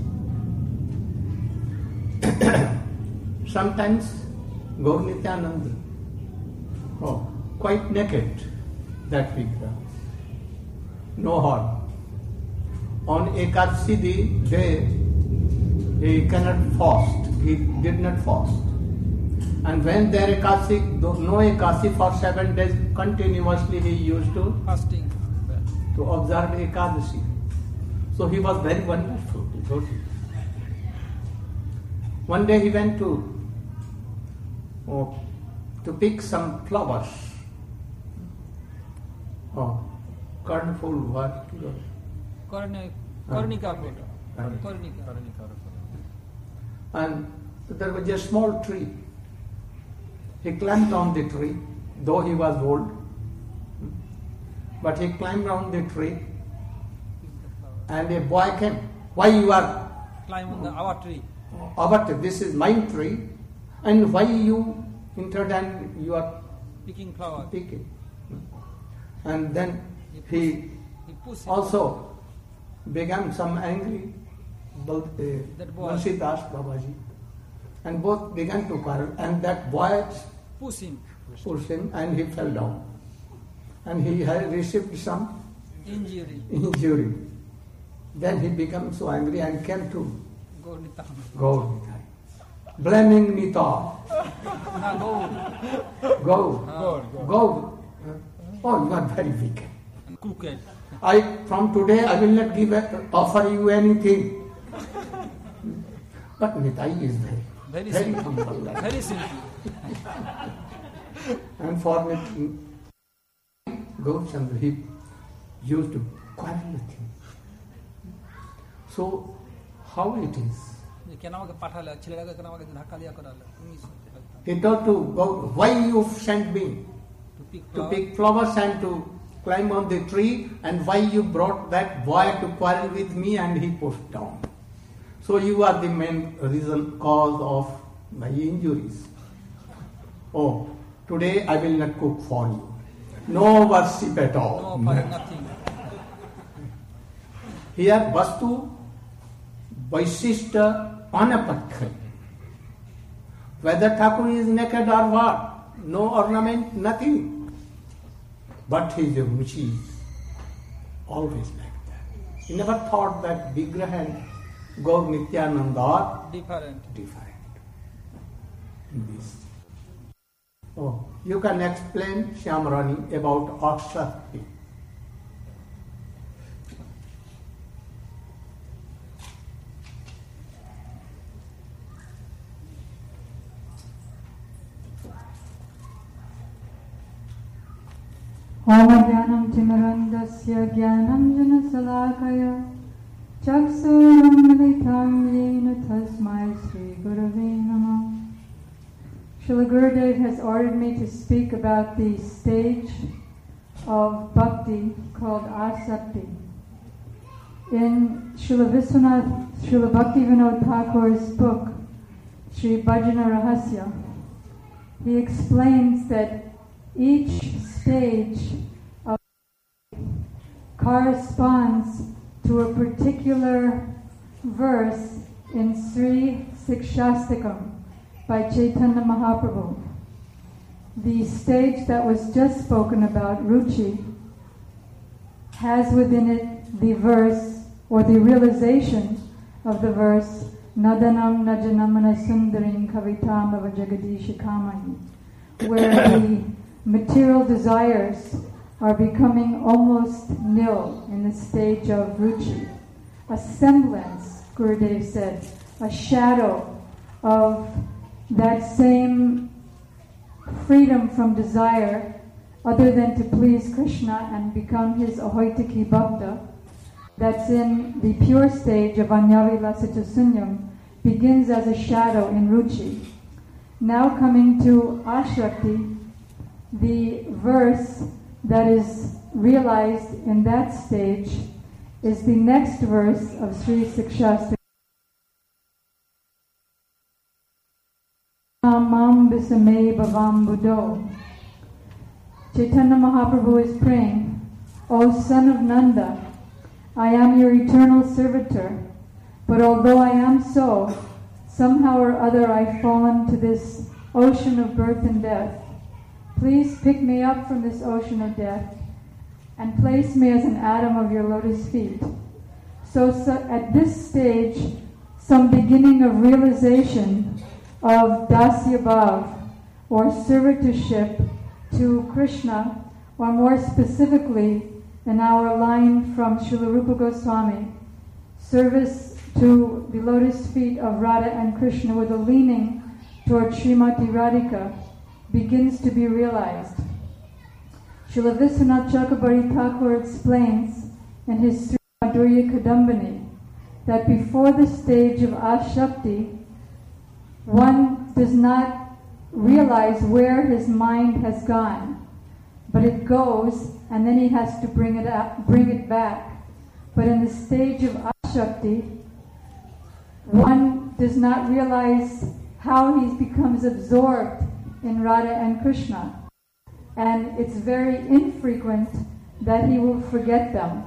Sometimes Gaur Nityananda, oh, quite naked, that vigraha, no horn. On Ekadasi day, he cannot fast. He did not fast. And when there Ekadasi, no Ekadasi for seven days continuously, he used to Fasting. to observe Ekadasi. So he was very wonderful devotee. One day he went to oh, to pick some flowers. Oh, cornful what? Kornika. Kornika. Kornika. Kornika. And there was a small tree. He climbed on the tree, though he was old. But he climbed on the tree, and a boy came. Why you are Climb on the our tree. our tree? This is my tree, and why you entered and you are Picking flower. picking? And then he He pushed it. also began some angry Bal- uh, That boy. Bansidas Babaji, and both began to quarrel, and that boy Push him. pushed him and he fell down, and he had received some Injury. injury. Then he became so angry and came to Gaur Nityananda. Gaur Nitai, blaming Nita. Na Gaur. Go, Ah, go. Oh, you are very wicked. and crooked. I from today I will not give a, offer you anything. But Nitai is very, Very very simple. humble. Very simple. And for Nit- Gaurchandra, he used to quarrel with him. So, how it is? যে কেন আমাকে পাঠালে ছেলেটাকে কেন আমাকে ধাক্কা দিয়া করালে তুমি He told to go, why you sent me to pick to flower. pick flowers and to climb on the tree, and why you brought that boy to quarrel with me and he pushed down. So you are the main reason, cause of my injuries. Oh, today I will not cook for you. No worship at all. No, for nothing. Here Vastu Vaishishta Anapatya. Whether Thakur is naked or what, no ornament, nothing. But his ruchi is always like that. He never thought that Vigraha and Gaur Nityananda are Different. different in this. Oh, you can explain, Shyamrani, about Akshakti. Omagyanam Timarandasya Gyanam Janasalakaya Chaksuram Militam Yena Tasmai Sri Gurave Namah. Srila Gurudev has ordered me to speak about the stage of bhakti called asakti. In Srila Viswanath, Srila Bhaktivinoda Thakur's book, Sri Bhajana Rahasya, he explains that each stage of corresponds to a particular verse in Sri Sikshastakam by Chaitanya Mahaprabhu. the stage that was just spoken about, Ruchi, has within it the verse, or the realization of the verse, Nadanam Najanamana Sundarim Kavitam Ava Jagadisha Kamahi, where the material desires are becoming almost nil in the stage of Ruchi. A semblance, Gurudev said, a shadow of that same freedom from desire other than to please Krishna and become his Ahoitaki Bhakta, that's in the pure stage of Anyavilasita Sunyam, begins as a shadow in Ruchi. Now coming to Ashakti, the verse that is realized in that stage is the next verse of Sri Sikshastra. Mam Bisame Bhavam Buddho. Chaitanya Mahaprabhu is praying, O son of Nanda, I am your eternal servitor, but although I am so, somehow or other I've fallen to this ocean of birth and death. Please pick me up from this ocean of death and place me as an atom of your lotus feet. So, so at this stage, some beginning of realization of Dasya Bhav, or servitorship to Krishna, or more specifically in our line from Srila Rupa Goswami, service to the lotus feet of Radha and Krishna with a leaning toward Srimati Radhika, begins to be realized. Srila Vishwanath Chakrabarti Thakur explains in his Sri Madhurya Kadambini that before the stage of Ashakti, one does not realize where his mind has gone, but it goes and then he has to bring it up, bring it back. But in the stage of Ashakti, one does not realize how he becomes absorbed in Radha and Krishna, and it's very infrequent that he will forget them.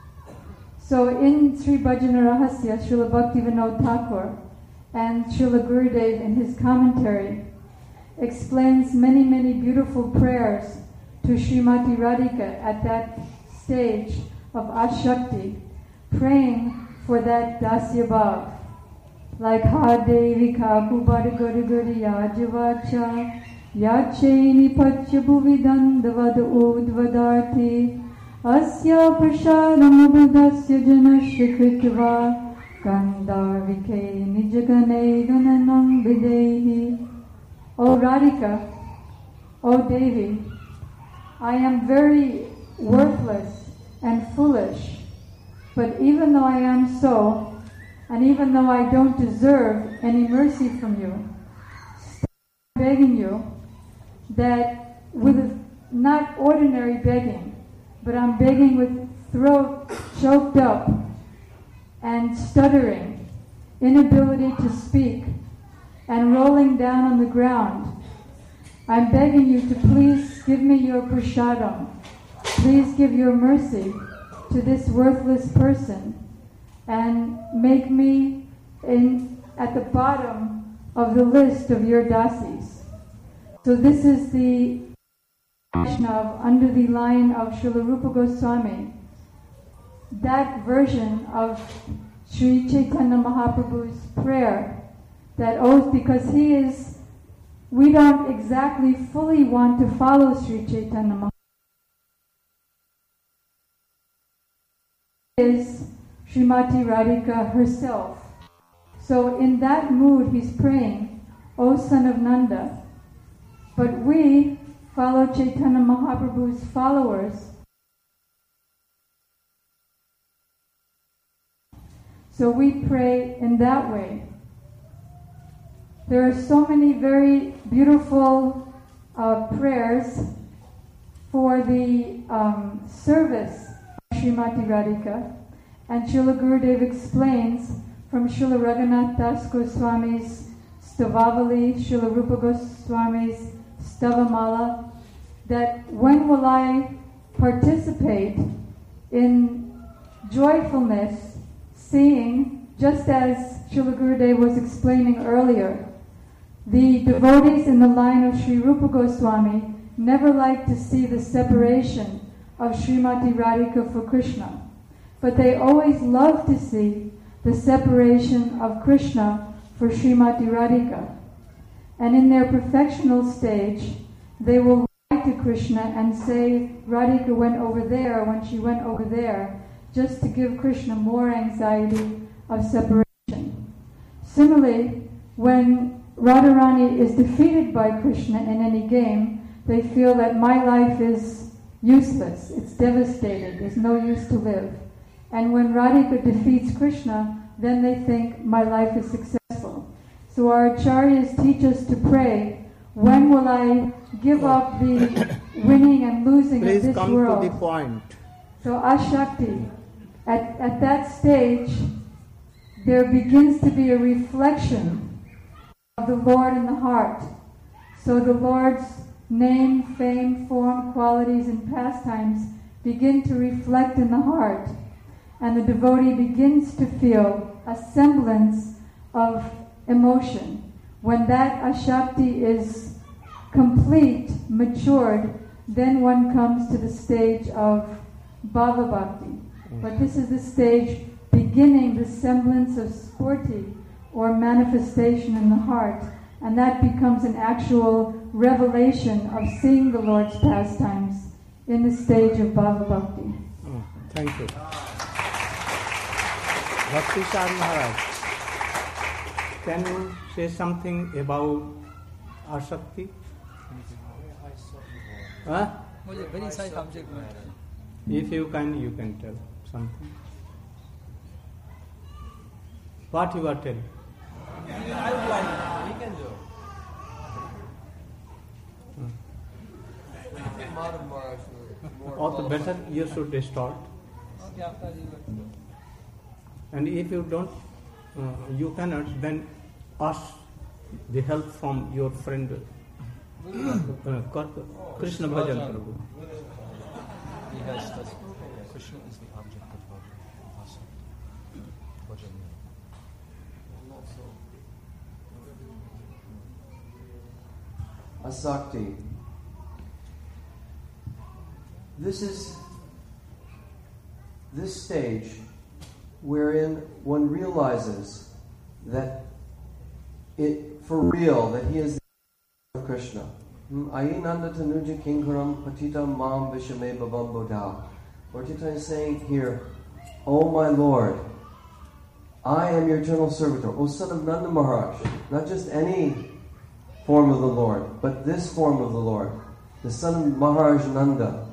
So in Sri Bhajana Rahasya, Srila Bhakti Vinod Thakur and Srila Gurudev in his commentary explains many, many beautiful prayers to Srimati Radhika at that stage of Ashakti, praying for that Dasya Bhav. Like Ha Devi Kaku Bada Guru Guru Yajavacha Yachaini Pacha Bhuvidandavad Udvadarthi Asya Prashadam Abhudasya Janasya Krikva Gandharvike Nijagane Gananam Videhi. O Radhika, O Devi, I am very worthless and foolish, but even though I am so, and even though I don't deserve any mercy from you, I'm begging you that with a, not ordinary begging, but I'm begging with throat choked up and stuttering, inability to speak, and rolling down on the ground. I'm begging you to please give me your prasadam. Please give your mercy to this worthless person and make me in at the bottom of the list of your dasis. So this is the Vaishnav under the line of Srila Rupa Goswami. That version of Sri Chaitanya Mahaprabhu's prayer, that oath, because he is, we don't exactly fully want to follow Sri Chaitanya Mahaprabhu. Is Srimati Radhika herself. So in that mood he's praying, O son of Nanda. But we follow Chaitanya Mahaprabhu's followers. So we pray in that way. There are so many very beautiful uh, prayers for the um, service of Srimati Radhika. And Srila Gurudev explains from Srila Raghunath Das Goswami's Stavavali, Srila Rupa Goswami's Stavamala, that when will I participate in joyfulness, seeing, just as Srila Gurudev was explaining earlier, The devotees in the line of Sri Rupa Goswami never liked to see the separation of Srimati Radhika for Krishna, but they always loved to see the separation of Krishna for Srimati Radhika. And in their perfectional stage, they will lie to Krishna and say Radhika went over there when she went over there, just to give Krishna more anxiety of separation. Similarly, when Radharani is defeated by Krishna in any game, they feel that my life is useless, it's devastated, there's no use to live. And when Radhika defeats Krishna, then they think my life is successful. So our acharyas teach us to pray, when will I give up the winning and losing Please of this come world? to the point. So Ashakti, at, at that stage, there begins to be a reflection of the Lord in the heart. So the Lord's name, fame, form, qualities, and pastimes begin to reflect in the heart. And the devotee begins to feel a semblance of emotion. When that Ashakti is complete, matured, then one comes to the stage of Bhava Bhakti. But this is the stage beginning the semblance of spurti, or manifestation in the heart, and that becomes an actual revelation of seeing the Lord's pastimes in the stage of Bhava Bhakti. Oh, thank you. Bhakti Char Maharaj, can you say something about Asakti? Huh? मुझे very side object में If you can, you can tell something. What you are telling? We can do. Or the better, you should start. Okay, after you And if you don't, uh, you cannot, then ask the help from your friend uh, Krishna Bhajan Prabhu. He has this. Krishna is the object of Bhajan. Bhajan. Asakti. This is this stage wherein one realizes that it for real that he is the of Krishna. Ayinanda tanuja kinkaram patita mam vishame bhavam bodha. Lord Chaitanya is saying here, O my Lord, I am your eternal servitor, O son of Nanda Maharaj, not just any form of the Lord, but this form of the Lord, the son of Maharaj Nanda.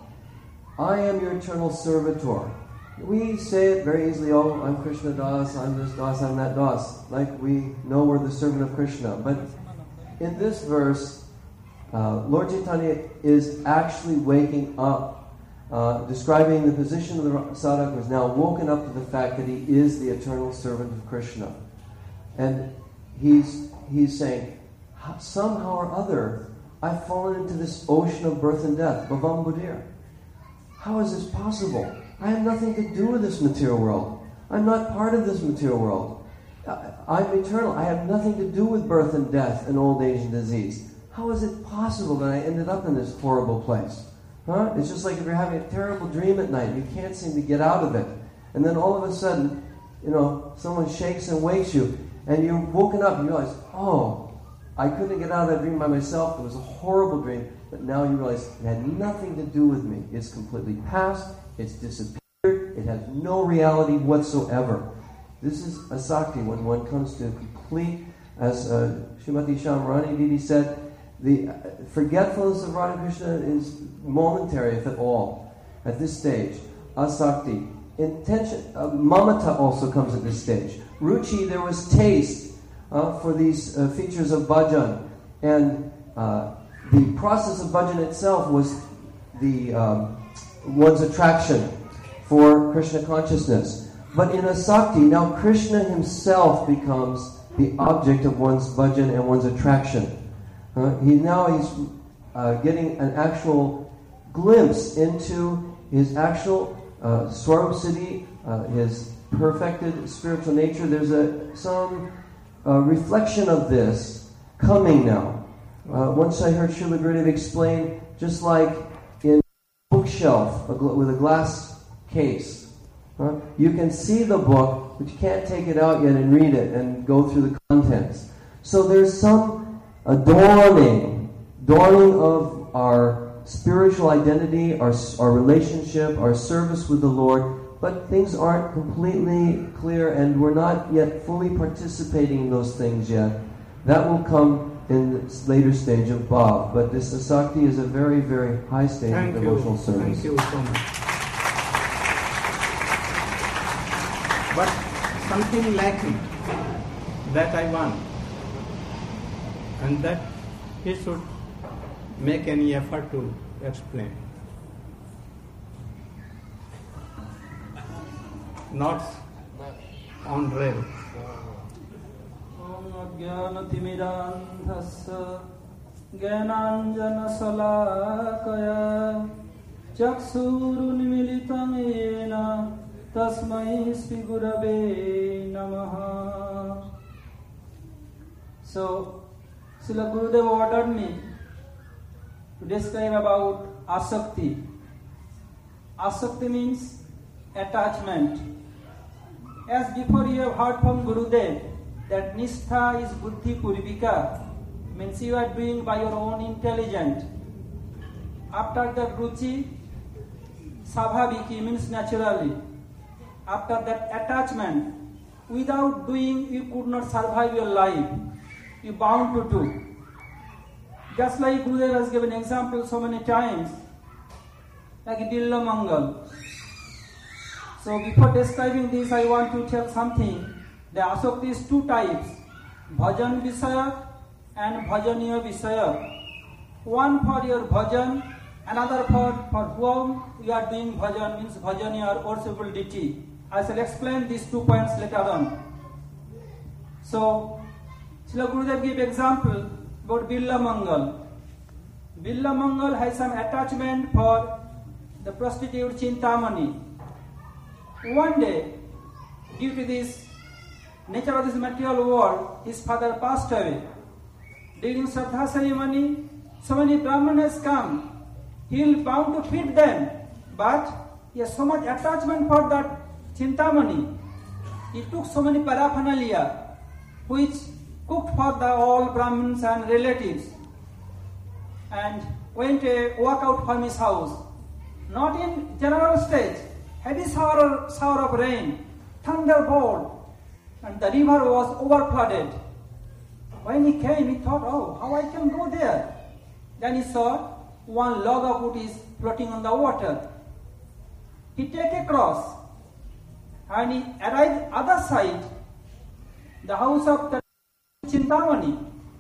I am your eternal servitor. We say it very easily, oh, I'm Krishna Das, I'm this Das, I'm that Das, like we know we're the servant of Krishna. But in this verse, uh, Lord Chaitanya is actually waking up, uh, describing the position of the sadhaka who is now woken up to the fact that he is the eternal servant of Krishna. And he's he's saying, somehow or other, I've fallen into this ocean of birth and death, Bhavam Buddhir. How is this possible? I have nothing to do with this material world. I'm not part of this material world. I'm eternal. I have nothing to do with birth and death and old age and disease. How is it possible that I ended up in this horrible place? Huh? It's just like if you're having a terrible dream at night and you can't seem to get out of it. And then all of a sudden, you know, someone shakes and wakes you and you're woken up and you realize, oh, I couldn't get out of that dream by myself. It was a horrible dream. But now you realize it had nothing to do with me. It's completely past. It's disappeared. It has no reality whatsoever. This is Asakti, when one comes to complete, as uh, Srimati Shamrani Didi said, the uh, forgetfulness of Radha Krishna is momentary, if at all, at this stage. Asakti. Intention, uh, Mamata also comes at this stage. Ruchi, there was taste uh, for these uh, features of bhajan. And uh, the process of bhajan itself was the um, one's attraction for Krishna consciousness. But in Asakti, now Krishna himself becomes the object of one's bhajan and one's attraction. Uh, he now he's uh, getting an actual glimpse into his actual uh, Swarup Siddhi, uh, his perfected spiritual nature. There's a some uh, reflection of this coming now. Uh, once I heard Srila Gurudev explain, just like in a bookshelf a gl- with a glass case, huh? You can see the book, but you can't take it out yet and read it and go through the contents. So there's some adorning, dawning of our spiritual identity, our, our relationship, our service with the Lord, but things aren't completely clear and we're not yet fully participating in those things yet. That will come in the later stage of Bhav. But this Asakti is a very, very high stage Thank of you. devotional service. Thank you so much. But something lacking that I want, and that he should make any effort to explain. Not on rail. ज्ञानतिमिरान्धस्य ज्ञानाञ्जनशलाकया चक्षुरुन्मीलितं येन तस्मै श्रीगुरवे नमः. So, Srila Gurudev ordered me to describe about asakti. Asakti means attachment. As before you have heard from Gurudev that Nishtha is Buddhi Purvika, means you are doing by your own intelligence. After that Ruchi, Sabhaviki means naturally. After that attachment, without doing you could not survive your life. You bound to do. Just like Gurudev has given example so many times, like Billa Mangal. So before describing this, I want to tell something. The asakti is two types, bhajan visaya and bhajaniya visaya. One for your bhajan, another for, for whom you are doing bhajan, means bhajaniya or worshipful deity. I shall explain these two points later on. So, Srila Gurudev gave example about Billa Mangal. Billa Mangal has some attachment for the prostitute Chintamani. One day, due to this nature of this material world, his father passed away. During Shraddha ceremony, so many Brahmanas come. He will bound to feed them, but he has so much attachment for that Chintamani. He took so many paraphernalia, which cooked for the all Brahmins and relatives, and went a walk out from his house. Not in general stage, heavy shower, shower of rain, thunderbolt, and the river was over flooded. When he came, he thought, oh, how I can go there? Then he saw one log of wood is floating on the water. He take a cross, and he arrived other side, the house of the Chintamani.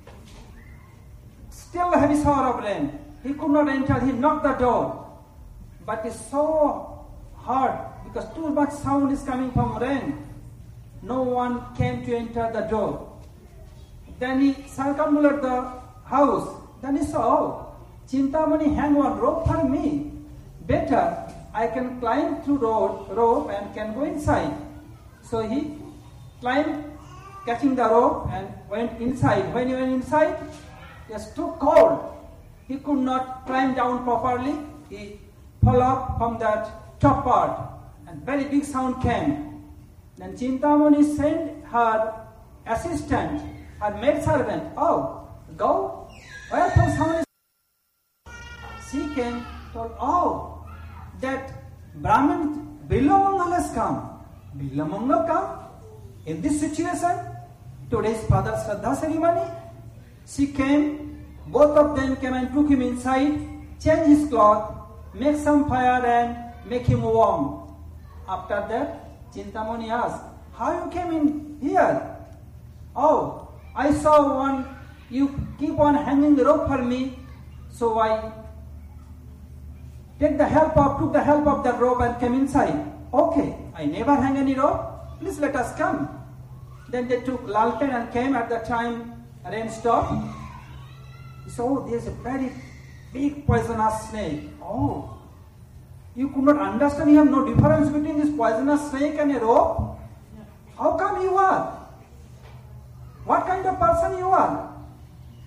Still heavy shower of rain. He could not enter. He knocked the door. But it's so hard because too much sound is coming from rain. No one came to enter the door. Then he circumambulated the house. Then he saw, oh, Chintamani hang one rope for me. Better I can climb through rope, rope and can go inside. So he climbed, catching the rope, and went inside. When he went inside, it was too cold. He could not climb down properly. He fell off from that top part, and very big sound came. Then Chintamani sent her assistant, her maidservant, oh, go, where the sound is? She came, told, oh, that Brahmin Billamangal has come. Billamangal come? In this situation, today's father's Shraddha ceremony, she came, both of them came and took him inside, changed his cloth, make some fire and make him warm. After that, Chintamani asked, how you came in here? Oh, I saw one, you keep on hanging the rope for me, so I take the help of, took the help of that rope and came inside. Okay, I never hang any rope, please let us come. Then they took Lalten and came. At the time rain stopped. So there's a very big poisonous snake. Oh, you could not understand, you have no difference between this poisonous snake and a rope? How come you are? What kind of person you are?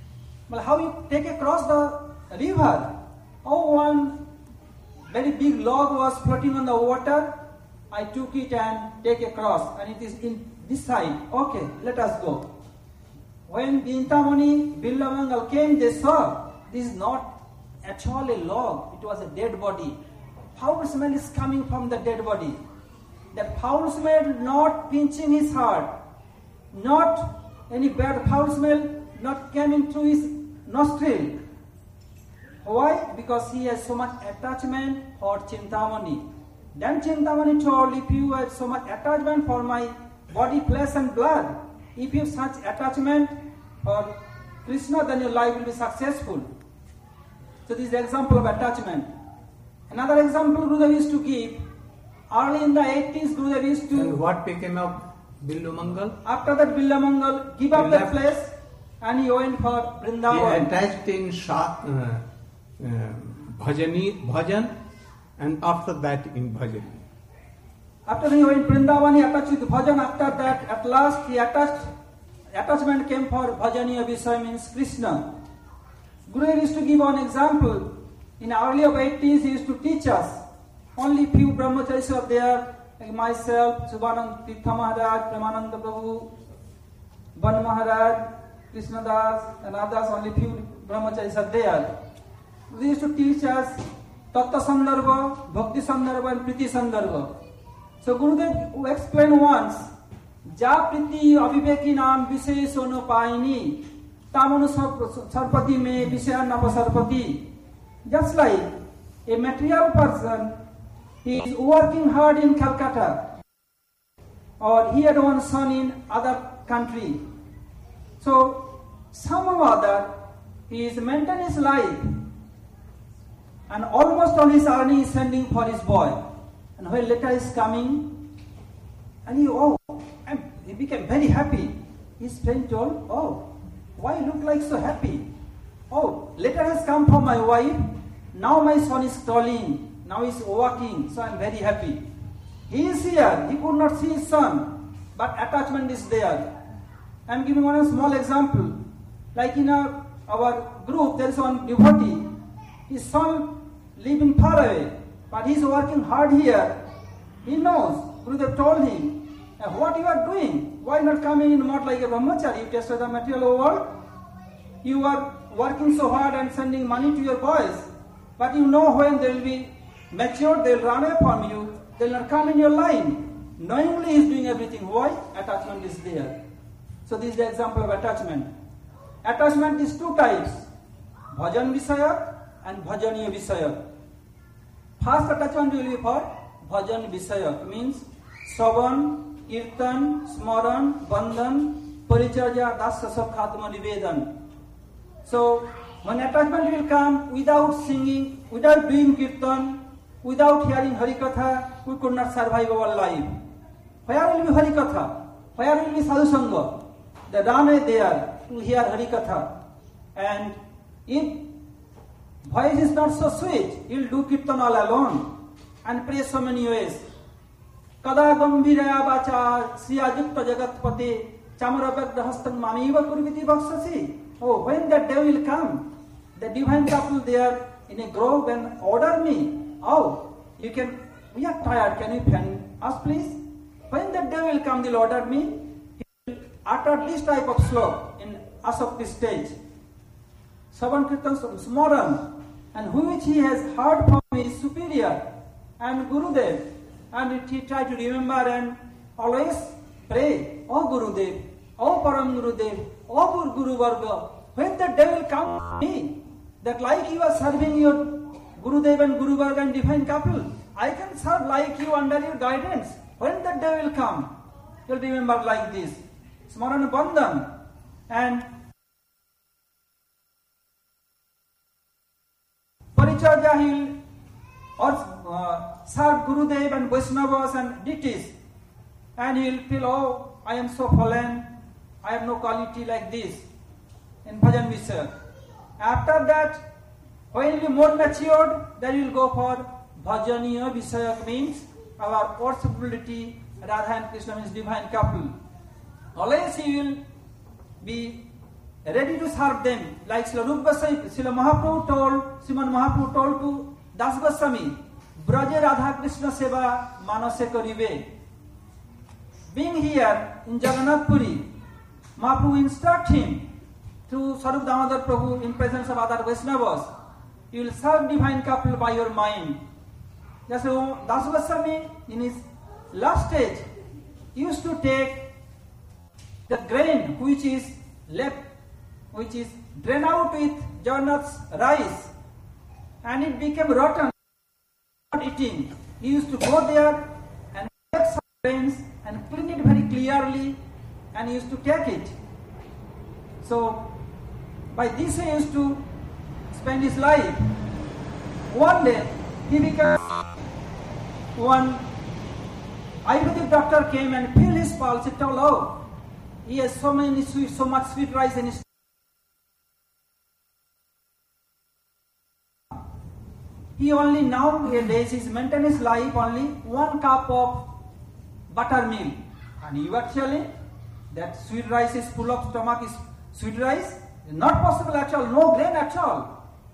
Well, how you take across the river? Oh, one very big log was floating on the water. I took it and take across, and it is in this side. Okay, let us go. When Chintamani, Billamangal came, they saw this is not at all a log. It was a dead body. Foul smell is coming from the dead body. That foul smell not pinching his heart, not any bad foul smell not coming through his nostril. Why? Because he has so much attachment for Chintamani. Then Chintamani told, if you have so much attachment for my body, flesh and blood, if you have such attachment for Krishna, then your life will be successful. So this is the example of attachment. Another example Gurudev used to give, early in the eighties, Gurudev used to... And what became of Billamangal? After that, Billamangal gave up that place and he went for Vrindavan. He attached in Shah, uh, uh, bhajani, bhajan, and after that in bhajan. After he went Vrindavan, he attached with bhajan. After that, at last he attached, attachment came for bhajaniya Visaya, means Krishna. Gurudev used to give one example. In early of eighties, he used to teach us. Only few brahmacharis were there, like myself, Subhanand Tirtha Maharaj, Premananda Prabhu, Ban Maharaj, Krishna Das, and others. Only few brahmacharis are there. They used to teach us Tattva Sandarbha, Bhakti Sandarbha, and Priti Sandarbha. So Gurudev explained once, Ja Priti Aviveki Nam Visay Sono Paini, Tamanu Sarpati Me Visaya Napa Sarpati. Just like a material person, he is working hard in Calcutta, or he had one son in other country. So somehow or other, he is maintaining his life, and almost all his earning is sending for his boy. And when letter is coming, and he oh, I'm, he became very happy. His friend told, oh, why you look like so happy? Oh, letter has come from my wife. Now my son is toiling. Now he is working. So I am very happy. He is here. He could not see his son, but attachment is there. I am giving one small example. Like in our, our group, there is one devotee. His son living far away, but he is working hard here. He knows. Gurudev told him, what you are doing? Why not coming in not like a brahmachari? You tested the material world. You are working so hard and sending money to your boys, but you know when they will be matured, they will run away from you. They will not come in your line. Knowingly he is doing everything. Why? Attachment is there. So this is the example of attachment. Attachment is two types, bhajan visaya and bhajaniya visaya. First attachment will be for bhajan visaya, means Savan, Kirtan, Smaran, Bandhan, Paricharya, Dasya Sakhatma Nivedan. So when attachment will come without singing, without doing Kirtan, without hearing Harikatha, we could not survive our life. Where will be Harikatha? Where will be Sadhusanga? The Rana there to hear Harikatha. And if voice is not so sweet, he will do Kirtan all alone and pray so many ways. Kada Gambhiraya Vacha Sriyajukta Jagatpate Chamarabhagda Hastan Mamiva Kurviti Bhaksasi. Oh, when that day will come, the divine couple there in a grove and order me. Oh, you can, we are tired, can you pen us please? When that day will come, they'll order me. He will utter this type of slok in Asakti stage. Savan Kirtan Smaran, and which he has heard from his superior and Gurudev. And he tried to remember and always pray, Oh Gurudev, Oh Param Gurudev, Oh Guru Varga, when the day will come to me, that like you are serving your Gurudev and Guru Varga and divine couple, I can serve like you under your guidance. When the day will come, you'll remember like this. Smaran Bandhan. And Paricharya he will or uh, serve Gurudev and Vaishnavas and deities, and he will feel, oh, I am so fallen, I have no quality like this in Bhajan Visaya. After that, when he will be more matured, then he will go for Bhajaniya Visaya, means our worshipability, Radha and Krishna means divine couple. Unless he will be ready to serve them. Like Srila Rupa Goswami, Srila Mahaprabhu told, Srimad Mahaprabhu told to Das Goswami, Braja Radha Krishna Seva Manase Karive. Being here in Jagannath Puri, Mahaprabhu instruct him to Sarup Damodar Prabhu in presence of other Vaishnavas. You will serve divine couple by your mind. Das Goswami in his last stage used to take the grain which is left, which is drained out with Jagannath's rice, and it became rotten, not eating. He used to go there and take some grains and clean it very clearly, and he used to take it. So, by this he used to spend his life. One day, he became one Ayurvedic doctor came and felt his pulse. He told, oh, he has so many sweet, so much sweet rice in his. He only nowadays is maintain his life only one cup of buttermilk. And you are telling that sweet rice is full of stomach is sweet rice? It's not possible at all, no grain at all.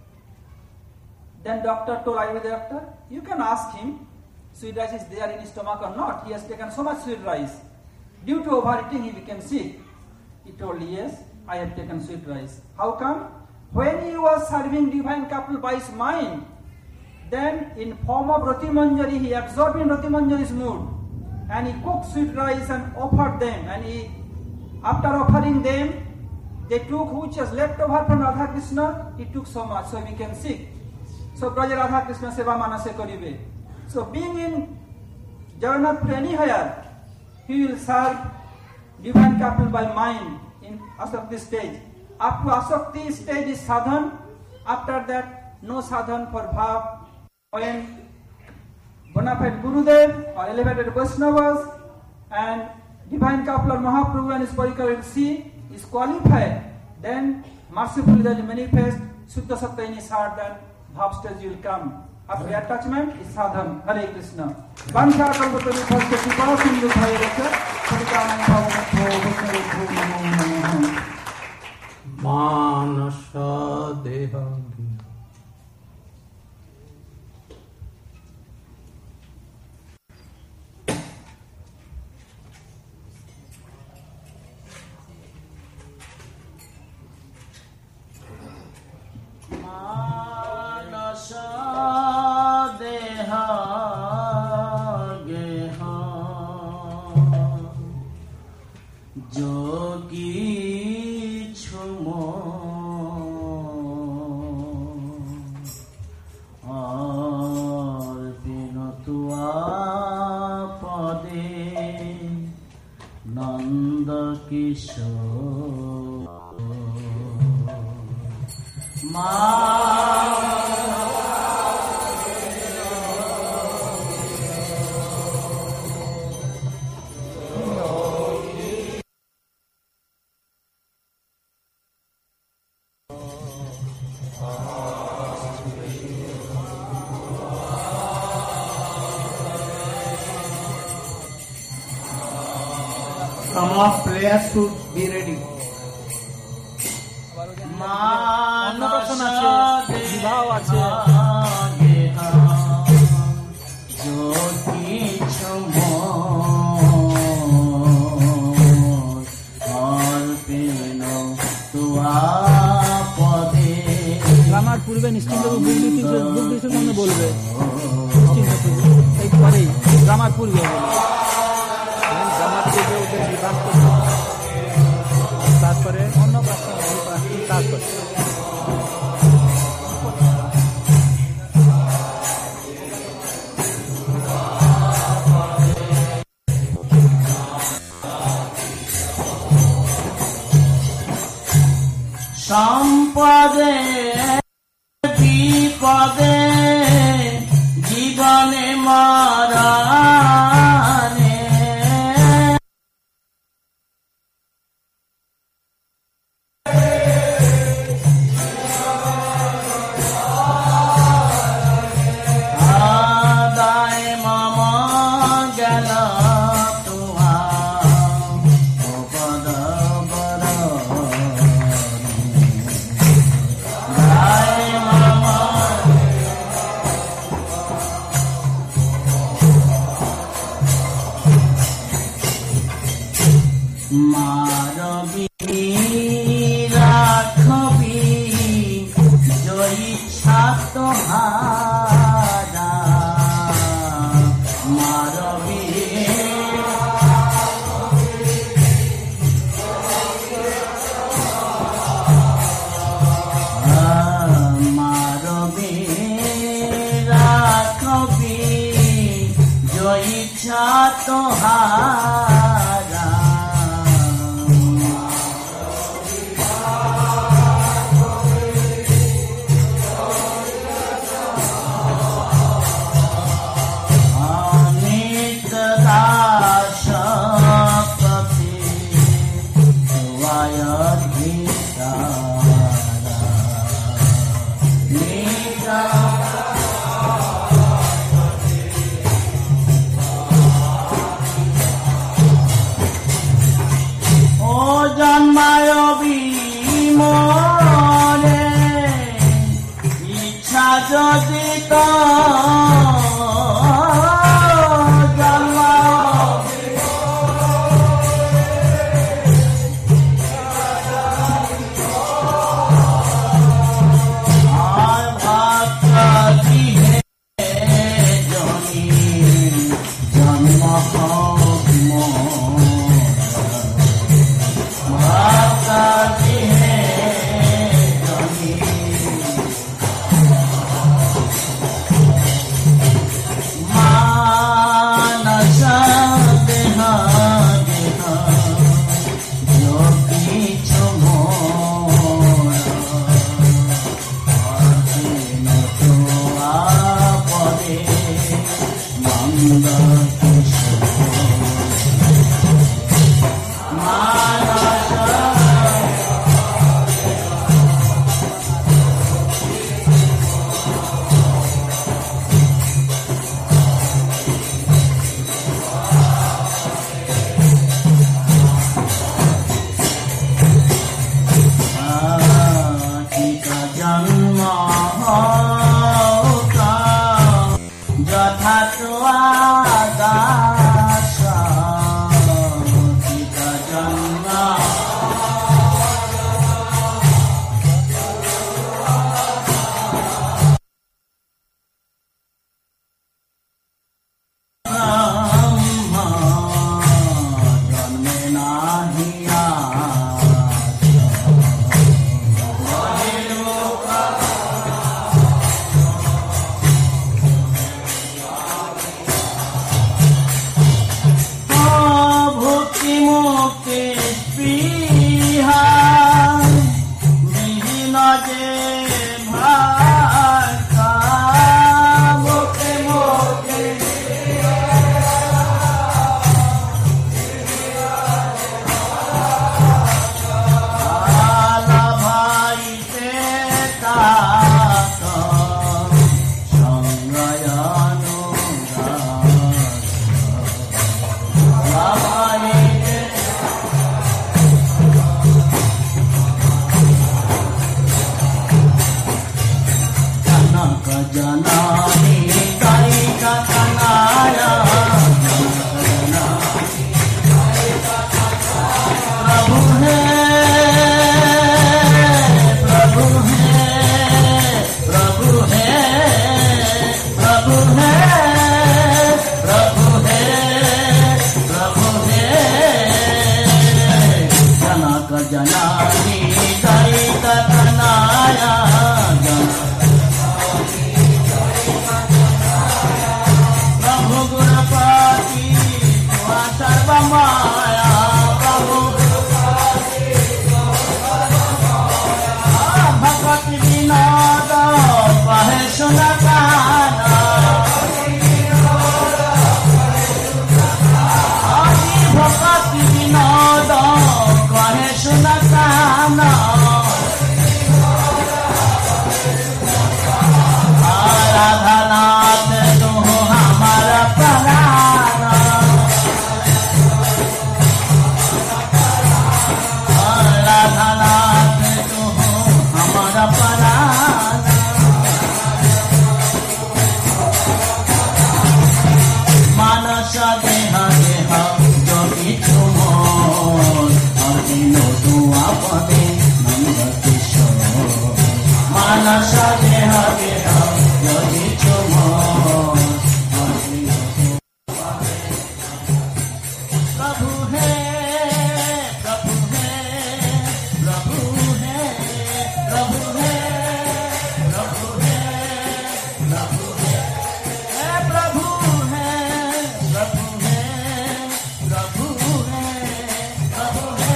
Then doctor told Ayurvedic doctor, you can ask him, sweet rice is there in his stomach or not. He has taken so much sweet rice. Due to overeating, he became sick. He told, yes, I have taken sweet rice. How come? When he was serving divine couple by his mind, then in form of Rati Manjari, he absorbed in Rati Manjari's mood. And he cooked sweet rice and offered them. And he, after offering them, they took which was left over from Radha Krishna, he took so much, so he became sick. So Braja Radha Krishna Seva Manase Karibe. So being in Jagannath Puri anywhere, he will serve divine couple by mind in Asakti stage. Up to Asakti stage is sadhan. After that, no sadhan for bhav. When bona fide Gurudev or elevated Vaishnavas and divine couple or Mahaprabhu and his Parikar will see is qualified, then mercifully they will manifest Shuddha Sattva in his heart, and bhav stage will come. After attachment is sadhan. Hare Krishna. Vansha kalpatari bhakti kripa sindhu bhayaracha parikamani bhavato bhakti namo Manasa deha. Come on, players to be ready. আমার পূর্বে নিশ্চিন্ত বুক দিতে মনে বলবে নিশ্চিন্ত একবারেই আমার পূর্বে তারপরে অন্য তারপরে সম্পদে বিপদে জীবনে মরণে আদায় মম গেল তোমার পদ বরণে ইচ্ছা তোহারা মারবি মারবি রাখবি জয় ইচ্ছা তোহারা জন্মায় বিমনে ইচ্ছা যদি তো সাজে হাগে রাম যদি চমন प्रभु है प्रभु है प्रभु है प्रभु है प्रभु है प्रभु है हे प्रभु है प्रभु है प्रभु है प्रभु है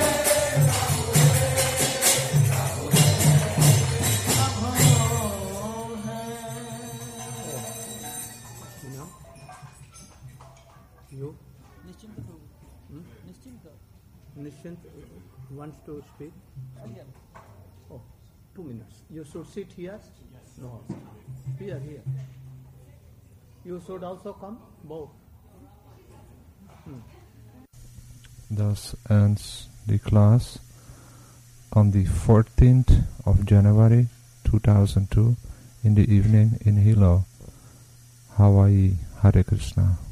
You? Nishant wants to speak? Oh, two minutes. You should sit here? No. Here, here. You should also come? Both. Hmm. Thus ends the class on the fourteenth of January two thousand two in the evening in Hilo, Hawaii. Hare Krishna.